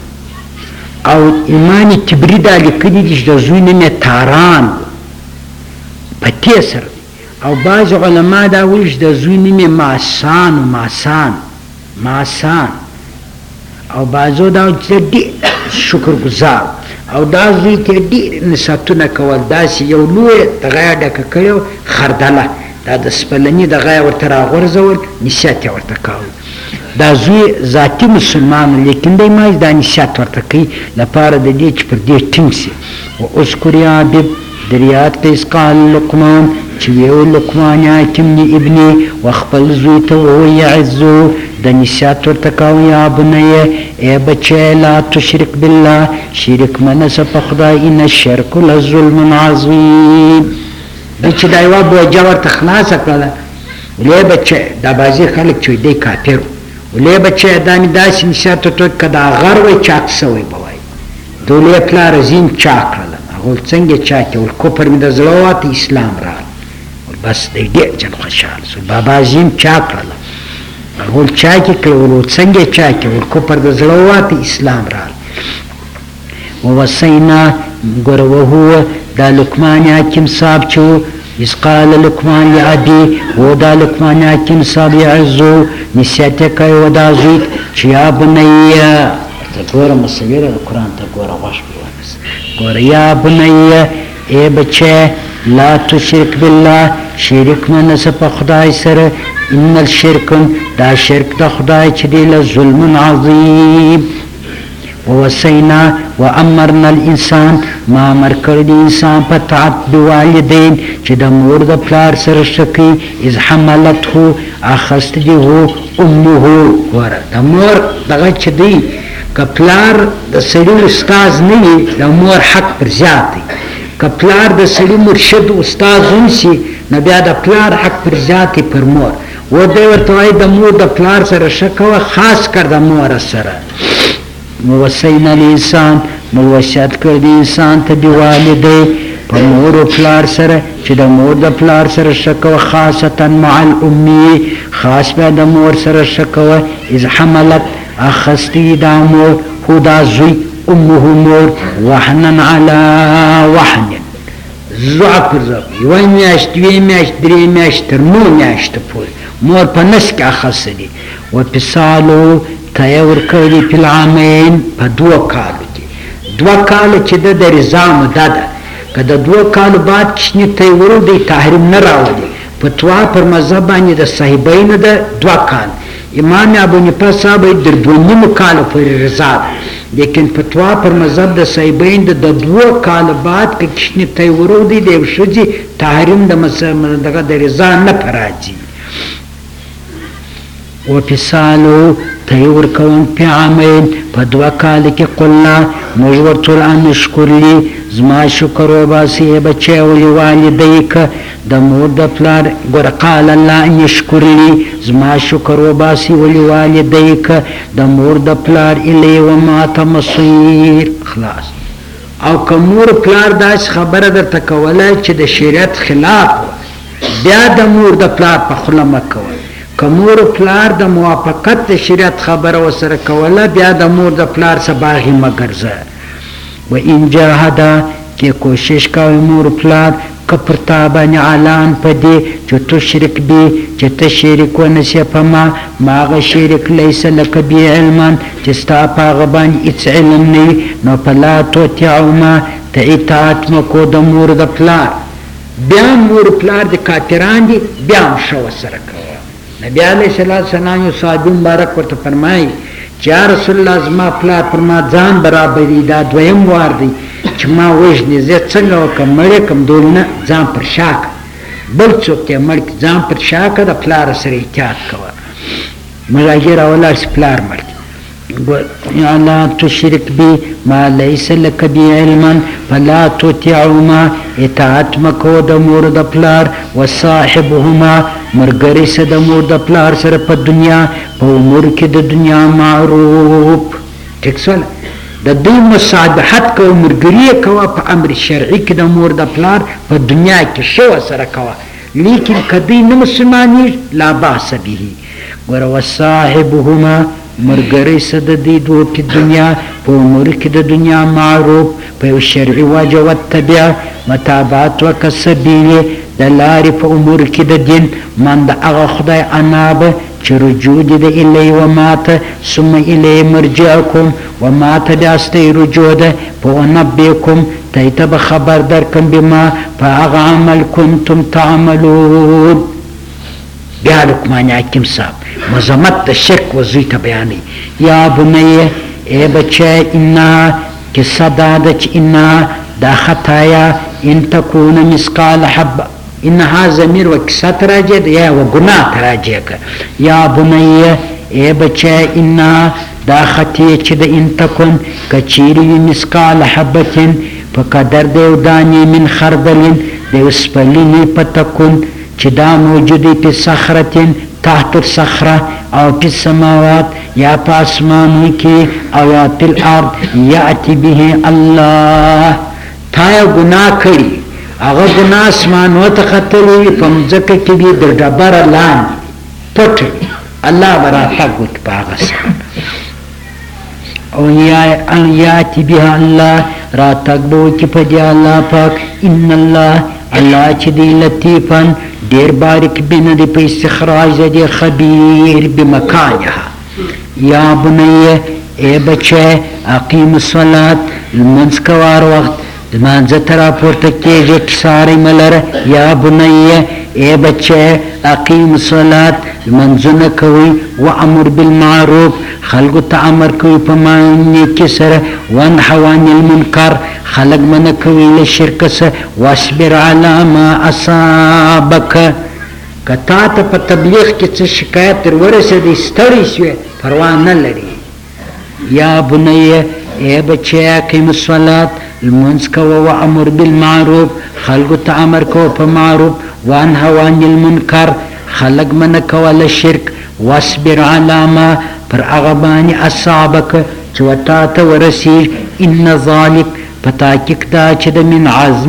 او ایمان تبری دا لیکلي دي چې د زوی نوم یې تاران په تی سره او بعض علما دا وایي چې د زوی نوم یې ماسان او بعضو دا وایي چې ډېر شکرګزار او دا زوی ته ډېر نصیحتونه کول داسې یو لویه دغه یې ډکه کړې خردله دا د سپلني دغه یې ورته راغورځول نصیحت یې ورته کاوه دا زوی ذاتي مسلمان لیکن دی ما دا نصیحت ورته کوي لپاره د دې چې پر دې ټینګ سي واذکر یا حبیب دریات ته اذ قال لقمان چې ویو لقمان حکیم ابني وخپل زوی ته ووایي یعزو د نصیحت ورته کاوه یا بنیه ای بچی لا تشرک بالله شرک منسه په خدای ان الشرک لظلم عظیم دی چې دا یوه بوجه ورته خلاصه کړله ولې بچی دا بعضې خلک چې دی کافر ولې بچی دا مې داسې نصیحت ورته که دا غر وی چاک سوی به وایي د ولې پلاره زین چا کړله هغه ویل څنګه چاک یې ول کفر مې د زړه ووته اسلام راغی بس دی ډېر جن خوشحال سو بابا زین چا کړله ول چا کې کړو څنګه چا کې ول کفر د زړه واته اسلام رال ووصینا ګور وهو دا لقمان حکیم صاحب چو اس قال لقمان لعبی و دا لقمان حکیم صاحب یعزو نسیت کوي و دا زوی چې یا بنیه ته ګوره مسویره د قرآن ته ګوره غوښ بوانس ګوره یا بنیه ای بچه لا تشرک بالله شرک منسه په خدای سره ان الشرک دا شرک د خدای چې دی له ظلم عظیم ووصینا وامرنا الانسان ما امر کړی د انسان په طاعت بوالدین چې د مور د پلار سره شکی اذ حملته اخست دی هو امه ور د مور دغه چې دی کپلار د سړي استاد نه وي د مور حق پر زیات دی کپلار د سړي مرشد استاد ونسی نو بیا د پلار حق پر زیات پر مور و دوی ورته وایي د مور د پلار سره شکوه خاص کر د مور سره ووصینا الانسان وصیت کړ د انسان ته بوالدی په مور او پلار سره چې د مور د پلار سره شکوه خاصتا مع الامي خاص بیا د مور سره شکوه اذ حملت اخستی دا مور خو دا زوی امه مور وحنا علی وحن ضعف ضعف یوه میاشت دوی میاشت درې میاشت تر 9 میاشتو پورې مور په نس کې اخسته دي وفصالو ته ورکړي په العامین په 2 کالو کې 2 کال چې د رضا مده ده که د 2 کالو بعد کشنی ته ورو دی تحریم نه راولي فتوا پر مذهب باندې د صاحبین ده 2 کال امام ابو حنیفه صاحب در 2 کال پر رضا ده لیکن فتوا پر مذهب د صاحبین د 2 کال بعد که کشنی ته ورو دی د شوجي تحریم د مسله دغه د رضا نه پراځي وفصالو تیور کون پی عامین پا 2 کال کی قلنا مجورتو لان شکر لی زما شکر و باسی بچه ولی والدی که دا مور دا پلار گر قال اللہ ان شکر لی زما شکر و باسی ولی والدی که دا مور دا پلار الی و مات مصیر خلاص او که مور پلار داس خبر در تکوله چه دا شریعت خلاف بیا دا مور دا پلار پا خلمه کول که مور پلار د موافقت د شریعت خبره وسره کوله بیا د مور د پلار څخه باغی مګرزه و ان جاهدا کې کوشش کوي مور پلار کفر تابانی علان پدی چې تو شرک بی چې ته شرک ونسی پما ماغه شرک لیس لک بی علمان چې ستا پاغه باندې اڅ علم نه نو پلا تو تیاوما ته اطاعت مکو د مور د پلار بیا مور پلار د کافران دي بیا شو سره کوي نبی علیہ السلام یو صحابی مبارک ورته فرمایي چې یا رسول الله زما پلار پر ما ځان برابري دا دویم وار دی چې ما وژنې زه څنګه وکړم مړی کړم دولنه ځان پر شا کړه بل څوک یې مړ کړي ځان پر شا کړه د پلار سره احتیاط کوه مړاګي راولاړ شي پلار مړ یا لا تشرک بی ما لیس لک بی علما فلا تطیعهما اطاعت مکو د مور د پلار وصاحبهما مرګری سره د مور د پلار سره په دنیا په امور کې د دنیا معروف ټیک سول د دوی مصالحت کو مرګری کو په امر شرعي کې د مور د پلار په دنیا کې شو سره کو لیکن کدی نه مسلمانی لا باس به ور وصاحبهما مرګری صد دی دو په دنیا په امور کې د دنیا معروف په شرعي وجه وتبع متابعت وکسبیل د لارې په امور کې د دین من د هغه خدای اناب چې رجوع دې الی و مات ثم الی مرجعکم و مات داسته رجوع ده په نبیکم تایته خبر درکم بما په هغه عمل کنتم تعملون بیا لقمان حکیم صاحب مزمت د شرک وزوی ته بیانی یا بنیه ای بچه انا که صداده چه انا دا خطایا ان تکون مسقال حب انها ضمیر و کسات راجع ده یا و گناه تراجع که یا بنیه ای بچه انا دا خطیه چه ده ان تکون کچیری مسقال حبتن پا قدر دیو دانی من خردلین دیو سپلینی پا تکون چې دا موجودی په صخرتن تحت الصخره او په سماوات یا په اسمانو کې او یا په الارض یاتی به الله تا ګناه کړی هغه ګناه اسمانو ته خطرې په ځکه کې د ډبره لاندې پټ الله براتک وک پاغه سره او یاتی بها الله راتک بو کی پدی الله پاک ان الله الله چې دی لطیفن ډیر باریک بینه دی په استخراج دی خبیر بمکانها یا بنیه ای بچه اقیم الصلاة المنز کوار وقت دمانزه ترا پورته کیږي ساری ملره یا بنیه ای بچه اقیم الصلاة المنزونه کوي و امر بالمعروف خلقو ته امر کوي په معنی کې سره وانهوا عن المنکر خلق من کوي له شرک سره واصبر علی ما اصابک کتا ته په تبلیغ کې څه شکایت تر ورسېدې ستړی شوې پروا نه لري یا بنیه ای بچه اقیم الصلاة المنز کوه و امر بالمعروف خلقو ته امر کوه په معروف وانهوا عن المنکر خلق من کوه له شرک واصبر علی ما پر هغه باندې اصابک چې وتا ته ورسېږي ان ذلک په تحقیق دا چې د من عزم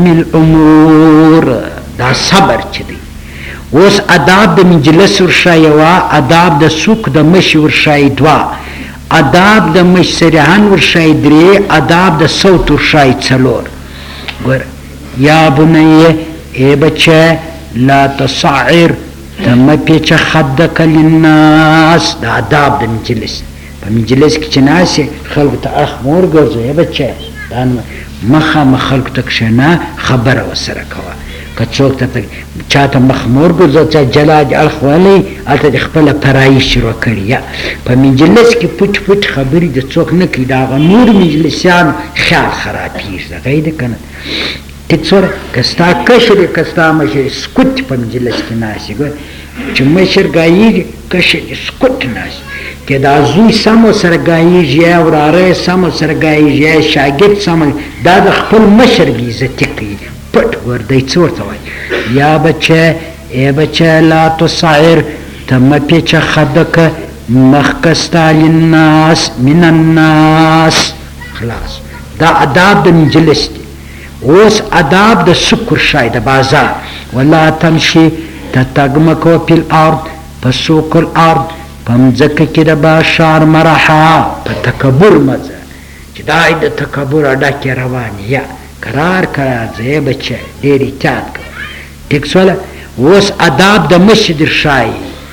الامور دا صبر چې دی اوس آداب د مجلس ورشای وا آداب د سوق د مشي ورشای دوا آداب د مش سرحان ورشای درې آداب د صوت ورشای څلور ګور یا بنیه ای بچه لا تصعر تم پیچ خدک للناس دا آداب د مجلس په مجلس کې چې ناس خلق ته اخ مور ګرځي بچه دا مخه خلق ته کښنه خبره وسره کوه کڅوک ته چاته مخمور ګرځي چې جلاج الخوالي الته خپل پرای شروع کړی په مجلس کې پټ پټ خبرې د څوک نه کی دا نور مجلسيان خیال خرابېږي دا غیده کنه تڅور کستا کشر کستا مشر سکوت په مجلس کې ناشي ګور چې مشر غایي کشر سکوت ناشي کې دا زوی سمو سره غایي یا وراره سمو سره غایي یا شاګرد سمو دا د خپل مشر عزت کوي پټ ورده څورته وای یا بچه ای بچه لا تصعر تم پیچ خدک مخکستا للناس من الناس خلاص دا آداب د مجلس دی اوس آداب د سکر شای د بازار ولا تمشي تتغمکو فی الارض پسوق الارض پمځکه کې د باشار مرحا په تکبر مزه چې دا د تکبر اډه کې روان یا قرار زه بچه ډېر احتیاط کوه ټیک سوله اوس آداب د مشي در شای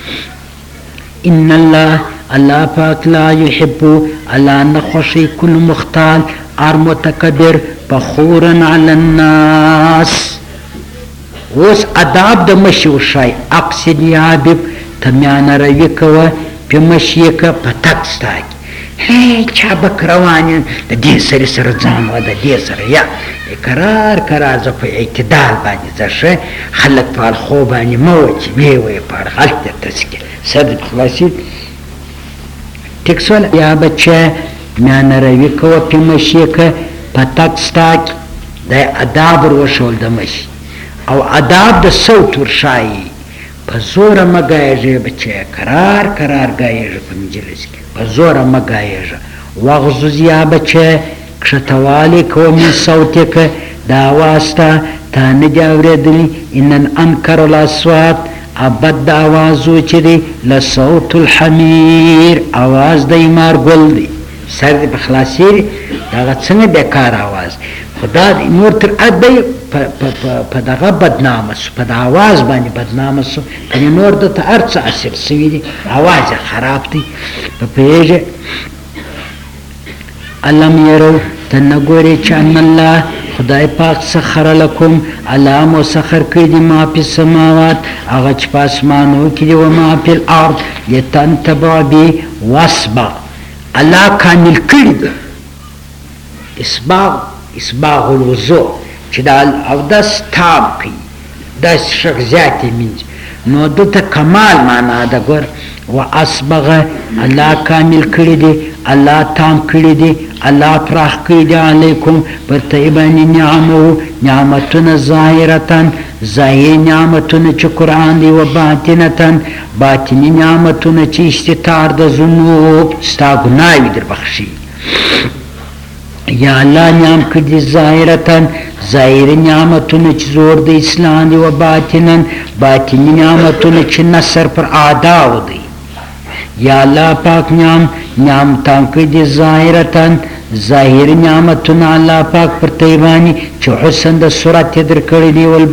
ان الله پاک لا يحب الله نه خوښي کل مختال ار متکبر فخورا علی الناس اوس آداب د مشي ورشای اقصد یا حبیب تمیانه روی کوه په مشي که په تک ستاک هی چا بک روانین د دې سره سره ځان و د دې سره یا قرار زه په اعتدال باندې ځه خلک په خو باندې مو چې وی وی په خلک ته تسکي صد خلاصي ټیکسول یا بچه میانه روی کوه په مشي که په تک ستاک د آداب ورشول د مشي او آداب د صوت ورشای په زور مګایږي بچه قرار گایږي په مجلس کې په زور مګایږي وغزز یا بچه کښتوالی کو من صوتک دا واسطه تا نه دي اورېدلي ان انکر الاصوات ابد د اوازو چې دی لصوت الحمیر اواز د ایمار ګل دی سر دی په خلاصېږي دغه څنګه بیکار اواز خدا نور تر ادی په دغه بدنامه سو په د اواز باندې بدنامه سو کني نور د ته ارڅ اثر سوي دي اواز خراب دی په پیژه علم يرو تنګوري چې ان الله خدای پاک سخر لكم علام وسخر کړي دي ما په سماوات هغه چې په اسمانو کې دي او ما په الارض يتنتبع بي واسبع الله کامل کړي دي اسباغ الوضوء چې دا او د ستاب کوي د شخصیت منځ نو د کمال معنا دا ګور واسبغ الله کامل کړي دي الله تام کړي دي الله پراخ کړي دي علیکم پر تیبانی نعمتونه ظاهرتن ظاهر نعمتونه چې قرآن دی و باطنتن باطنی نعمتونه چې استتار د ذنوب ستا ګناوي در بخشي یا الله نعم کړي ظاهرتن ظاهر نعمتونه چې زور د اسلام دی و باطنن باطنی نعمتونه چې نصر پر اعداء دی یا الله پاک نعمتان کړي دي ظاهرتن ظاهر نعمتونه الله پاک پر تیبانی چې حسن د صورت در کړی دی ول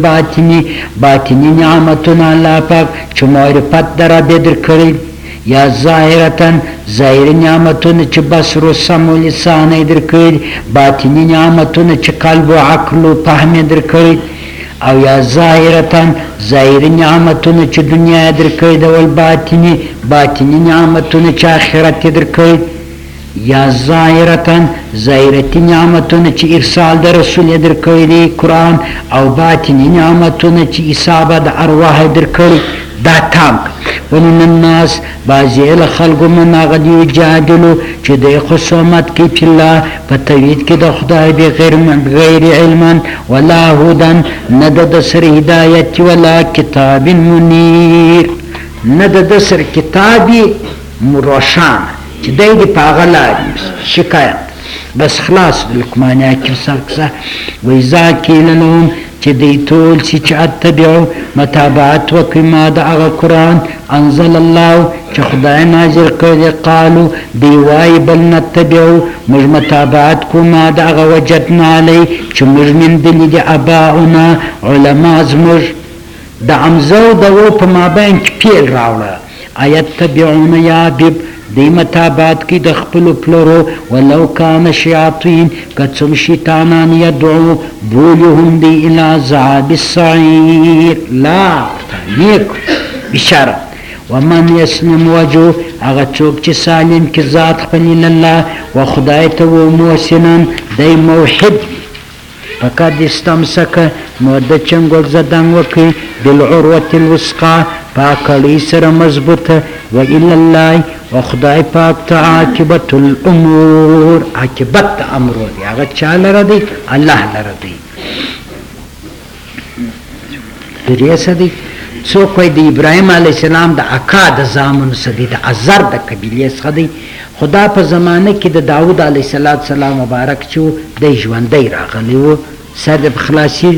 باطنی نعمتونه الله پاک چې معرفت در در کړی یا ظاهرتن ظاهر نعمتونه چې بصر و سمع و لسان در کړی باطنی نعمتونه چې قلب و عقل و فهم در کړی او یا ظاهرتن ظاهر نعمتونه چې دنیا در کړی دی ول باطنی نعمتونه چې آخرت در کړی یا ظاهرتن ظاهرتی نعمتونه چې ارسال د رسول در کړی دی قرآن او باطنی نعمتونه چې اصابه د ارواح در کړی دا تام ومن الناس بعضی الخلق من غدی جادلو چې د خصومت کې په الله په توحید کې د خدای بغیر علم ولا هدى ند د سر هدایت ولا کتاب منیر ند د سر کتاب روشن چې دای په غلا شکایت بس خلاص لقمان حکیم څخه وای ذاکیل لهم چې دی ټول چې اتبعو متابعت وکړي ما د هغه قرآن انزل الله چې خدای نازل کړی قالو دی وای بل نتبعو موږ متابعت کو ما د هغه وجدنا علی چې موږ موندلي دي اباؤنا علما زموږ د عمزو د و په مابین کې پیل راوړه آیت تبعون یا بب دی متابعت کی د خپل پلورو ولو کان شیاطین کڅم شیطانان یدعو بولهم دی الی عذاب السعیر لا نیک اشاره ومن یسلم وجهه هغه څوک چې سالم کی ذات خپل الله و خدای ته و موسنن دی موحد فقد استمسک نو د چنګل زدان وکي بالعروه الوثقا پاکړی سره مضبوطه و الی الله و خدای پاک ته عاقبت الامور عاقبت امر دی هغه چا لره دی الله لره دی دریسه دی څوک د ابراهیم علی السلام د اکا د زامن سدي د ازر د قبیله څخه دی خدا په زمانه کې د داوود علی السلام مبارک چې د ژوندۍ راغلی و سر د خلاصي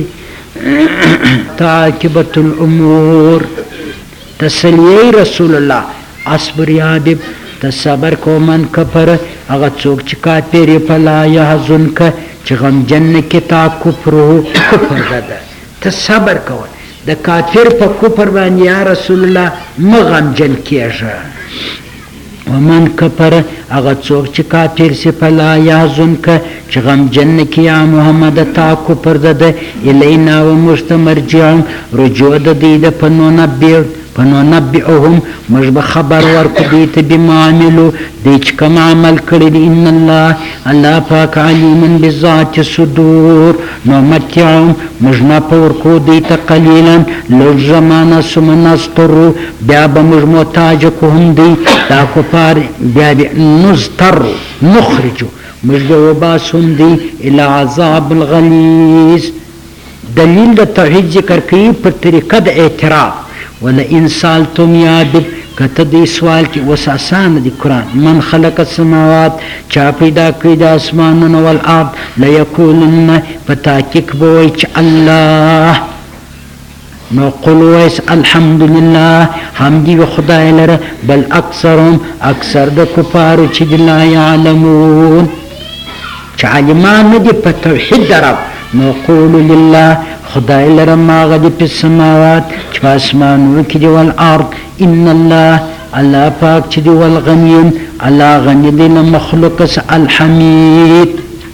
عاقبت الامور تسلیه رسول الله اصبر یا حبیب تصبر کو من کفر هغه څوک چې کافر فلا يحزنک چې غمجن کې تا کفر ده ته صبر کوه د کافر په کفر باندې یا رسول الله مغمجن کیږي ومن کفر هغه څوک چې کافر سي فلا يحزنک چې غمجن کې یا محمد تا کفر ده الینا ومستمرجعون رجوع د دې د پنو نبئهم مش بخبر ورکو دیت بما عملو دیچ کم عمل کردی ان اللہ پاک علیمن بذات صدور نو متعهم مش نپورکو دیت قلیلا لو زمانا سمن استرو بیا بمش محتاج کو هم دی دا کفار بیا نزترو نخرجو مش بوباسون دی الى عذاب الغلیظ دلیل دا توحید ذکر کی پر طریقه دا اعتراف ولا ان سالتم یا عبد کته دی سوال کی وساسان دی قرآن من خلق السماوات چا پیدا کړی د اسمانونو والارض ليقولن فتاکک بوئی چ الله نو قلویس الحمدلله حمدی و خدای لره بل اکثرهم اکثر د کفارو چې لا يعلمون چې عالمان ندی په توحید درو نو قولو لله خدای لره ما غدی په سماوات چې په اسمانونو کې دی والارض ان الله پاک چې دی والغنی الله غنی دی له مخلوق الحمید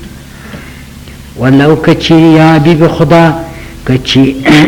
ولو کچی یا بی خدا کچی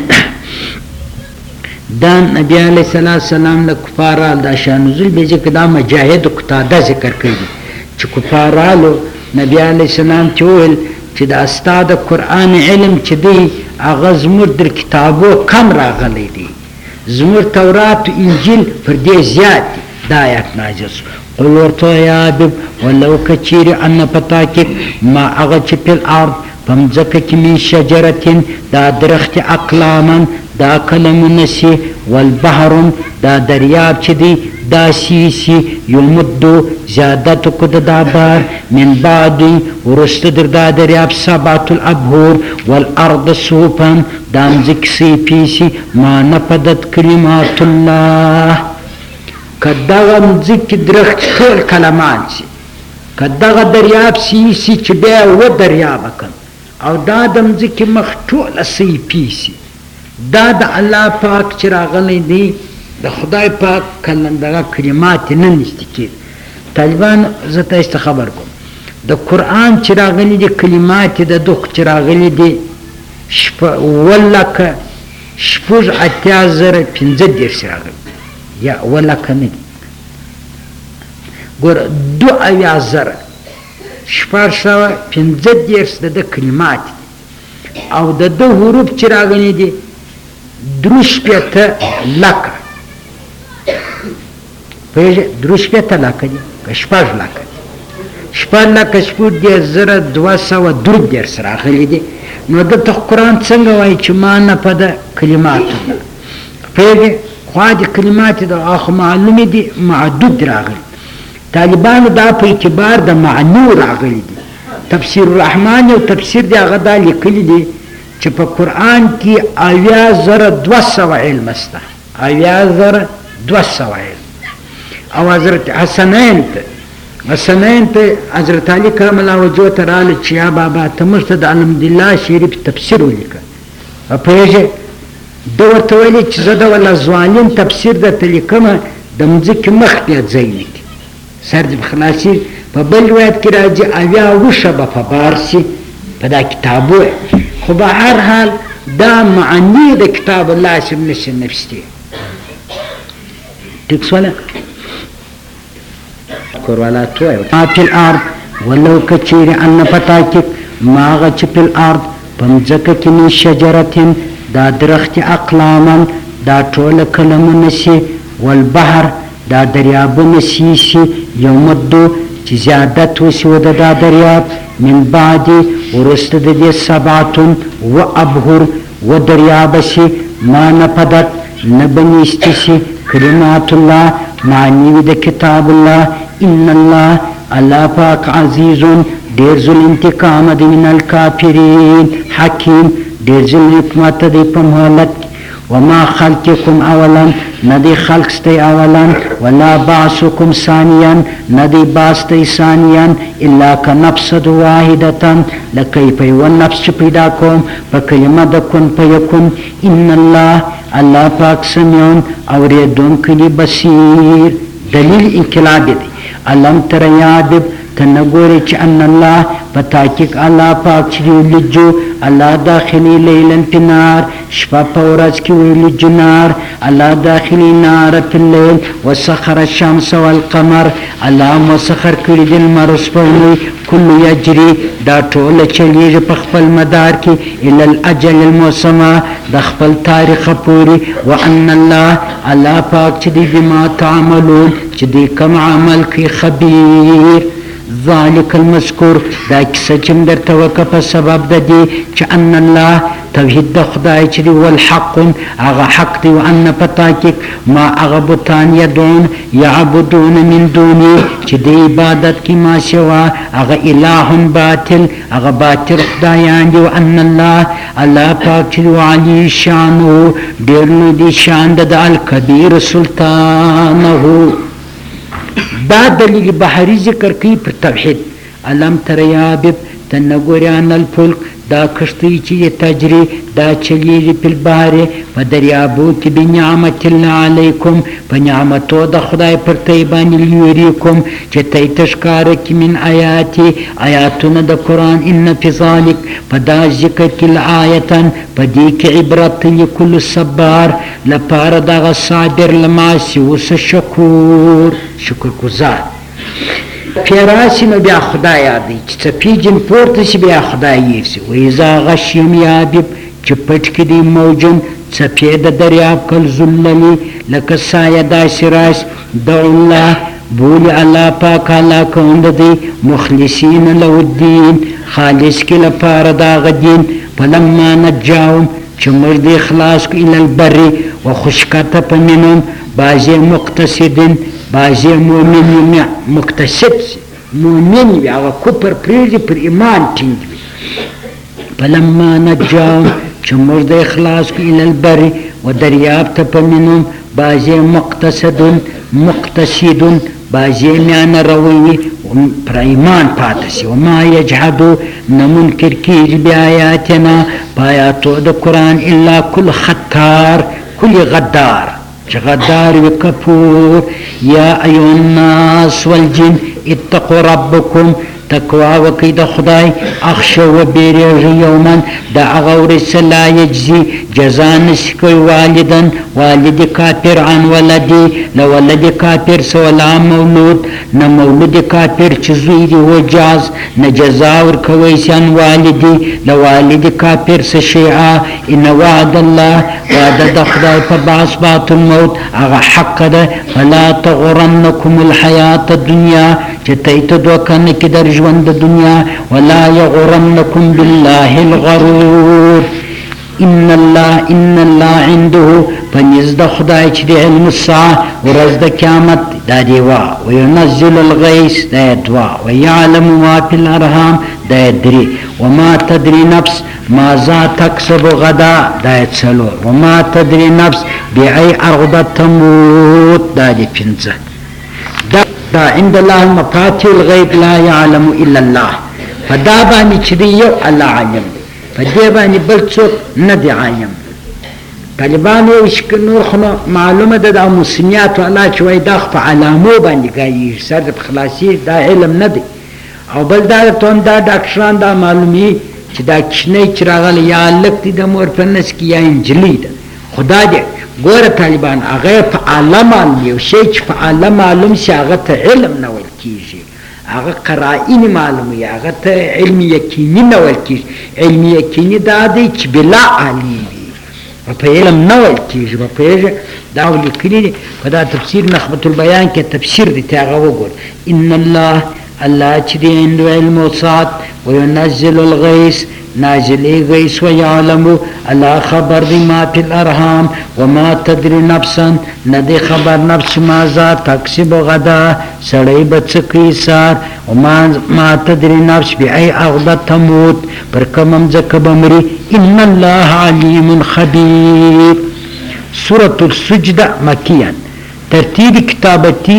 دا نبی علیہ السلام له کفارال دا شان نزول به ذکر دا مجاهد قتاده ذکر کړي چې کفارالو نبی علیہ السلام چول چې د استاد قرآن علم چې دی هغه زموږ در کتابو کم راغلی دی زموږ تورات و انجیل پر دې زیات دی دا آیات نازل قل ورته یا حبیب ولو کچیرې ان پتا کې ما هغه چې په الارض په مځکه کې من شجرتین دا درخت اقلامن دا کلمونه سي والبحر دا دریاب چې دی دا سیسی یمدو زیادت کد دابار من بعدی ورست در دا دریاب سبعت الابهور والارض سوپن دامزک سی پیسی ما نفدت کلمات اللہ که دغه مځکې درخت ټول کلمان سي، که دغه دریاب سي چې بیا و دریابه کړم، او دا د مځکې مخ ټوله سي پیسي. دا د الله پاک چې راغلی دی، د خدای پاک دغه کلمات نه نشته کېږي. طالبان زه تاسو ته خبر کوم، د قرآن چې راغلي دي کلمات د دغه چې راغلي دي 7,8,15 راغلي، یا 7,000 نه دي، ګوره 2,000,715 د کلمات دي، او د حروف چې راغلي دي 3,000,000 پوهېږې 3,000,000 دي که 4,000,000 دي، 4,000,230 راغلي دي. نو دلته قرآن څنګه وایي چې ما نه په د کلماتو پوهېږې، خوا د کلمات د اخو معلومې دي معدود راغلي. طالبانو دا په اعتبار د معنو راغلي دي. تفسیر الرحمن یو تفسیر دی، هغه دا لیکلي دي چې په قرآن کې 80,200 علم شته، 80,200 علم. او حضرت حسنین ته حضرت علی کرم الله وجهه ته راغله چې یا بابا ته موږ ته د الحمدلله شریف تفسیر ولیکه. پوهېږې ده ورته ویلې چې زه د والله ظالم تفسیر درته لیکم، د مځکې مخ بیا ځای نه کړي، سر دې خلاصي. په بل روایت کې راځي 80 به په بار سي په دا کتابو. خو به هر حال دا معنی د کتاب الله سم نشي نفسي. ټیک سواله کوروالا تو ما فی الارض ولو کچیر ان پتاکک ماغه چې فی الارض پمځکه کې من شجرتن دا درخت اقلاما دا ټول کلمونه سي، والبحر دا دریابونه سي یومدو چې زیادت وسو د دا دریاب من بعد ورست د دې 7 و ابهر و دریاب سي ما نپدت نبنيستسي کلمات الله معنی د کتاب الله. ان الله الله پاک عزیز ډیر ذل انتقام دی من الکافرین، حکیم ډیر ذل حکمت دی په مهلت. وما خلقكم اولا ندی خلق ستی اولا، ولا بعثكم ثانیا ندی باستی ثانیا، الا كنفس واحدة لکی په یو نفس پیدا کوم په کلمه د کن فیکون. ان الله الله پاک سمیع اوریدونکی دی بصیر. دلیل انقلاب دی. علم تر یادب تنگوری چه ان اللہ بتاکیک اللہ پاک چلی لجو اللہ داخلی لیلن پی نار شپا پورز کی ویلجو نار اللہ داخلی نار پی اللیل وسخر الشمس والقمر اللہ مسخر کری دل مرس پونی کلو یجری دا ټول چلیږي په خپل مدار کې الى الاجل المسمى د خپل تاریخ پوری. وان الله الله پاک چې دی بما تعملون چې دی کوم عمل کې خبیر. ذالک المذکور دا کیسه چې درته وکړه په سبب د دې چې ان الله توحید د خدای چې دی والحق هغه حق دی. وان پتاکک ما هغه بتان یدون یعبدون من دونی چې دی عبادت کی ما سوا هغه الہ باطل هغه باطل خدایان دی. وان الله الله پاک چې علی شانو ډیر لوی شان د الکبیر سلطانه. دا دلیل بحری ذکر کی پر توحید. علم تر یابب تنگوریان الفلک دا کشتی چی تجری دا چلیږي په البحر په دریابو کې بنعمت الله علیکم په نعمتو د خدای پر تی باندې لیریکم چې تی تشکار کی من آیاتی آیاتونه د قرآن. ان فی ذلک په دا ذکر کې لآیتن په دې کې عبرت لکل صبار لپاره دغه صابر لماسی وس شکور شکر گزار. پیراسی نو بیا خدای یادی چې پیجن پورته شي بیا خدای یېرسي. و اذا غشیم یابب چې پټ کې دی موجن څپې د دریاب کل ذللی لکه سایه داسې راس. دعو الله بولی الله پاک الله کوند دی مخلصین له الدین خالص کې لپاره داغه دین. فلما نجاهم چې موږ دی خلاص کو الی البر و خشکته په منهم بعضې مقتصدین بعضی مومن مقتصد مومن وي هغه کفر پرېږدي پر ایمان ټینګ وي. فلما نجاهم چې موږ د اخلاص کو الی البر و دریاب ته په منهم بعضی مقتصدون بعضی میان روی پر ایمان پاتسی وما یجحدو نمنکر کیج بی آیاتنا پایاتو دا قرآن الا کل خطار کل غدار چه غدار و کپور یا ایو الناس والجن اتقوا ربکم تقوا وکی د خدای اخشو و بیریږي یومن د هغه ورځ لا یجزي جزا نشي کوي والد کافر عن ولدي له ولد کافر سه ولا مولود نه مولود کافر چې زوی دی وجاز نه جزا ورکوي شان والدي له والد کافر سه شیعه ان وعد الله وعده د خدای په باثبات الموت هغه حق ده فلا تغرنكم الحیات الدنیا چې تایته دوکنه کې در ژوند د دنیا ولا یغرنکم بالله الغرور ان الله عنده فنزد خدای چې د علم الساعه ورځ د قیامت دا دیوا وينزل الغيث دا دوا ويعلم ما في الارحام دا دري وما تدري نفس ماذا تكسب غدا دا څلو وما تدري نفس بأي أرض تموت دا دي پنځه دا عند الله مفاتيح الغيب لا يعلم الا الله فدا باندې چې یو الله عالم فدې باندې بل څوک نه دی عالم طالبان یو نور خو معلومه ده د مسلمیات الله چې وای دا په علامو باندې کوي سر خلاصي دا علم نه دی او بل دا ته دا ډاکټران دا معلومي چې دا کښنه چې راغلی یا لکتی د مور په نس کې یا انجلی ده خدا دې ګوره طالبان هغه په عالم یو شی چې په عالم معلوم شي هغه ته علم نه ویل کیږي هغه قرائن معلومه هغه ته علم یقیني نه ویل کیږي علم یقیني دا دی چې بلا علم په علم نه ویل کیږي په دا ولیکلي په دا تفسیر نخبه البیان کې تفسیر دي ته هغه وګور ان الله چې دی عنده علم الساعه وينزل الغيث نازل غيث ويعلم الله خبر بما في الارحام وما تدري نفسا ندي خبر نفس ماذا تكسب غدا سړی بچکی سار وما تدري نفس بأي أرض تموت پر کوم ځکه بمري ان الله عليم خبير سورة السجدة مكيا ترتيب كتابتي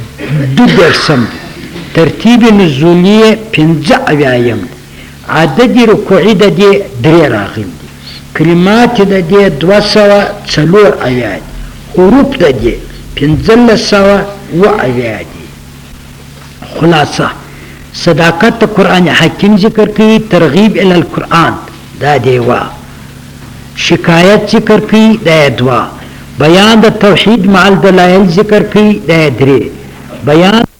درسم ترتیب نزولیه 15 اویایم عدد رکوعی د دې 3 راغلي کلمات د دې 204 اویاد حروف د دې 1500 اویاد خلاصه صداقت قرآن حکیم ذکر کوي ترغیب ال القرآن دا دیوا شکایت ذکر کوي دا دوا بیان د توحید مع الدلائل ذکر کوي دا 3 بیان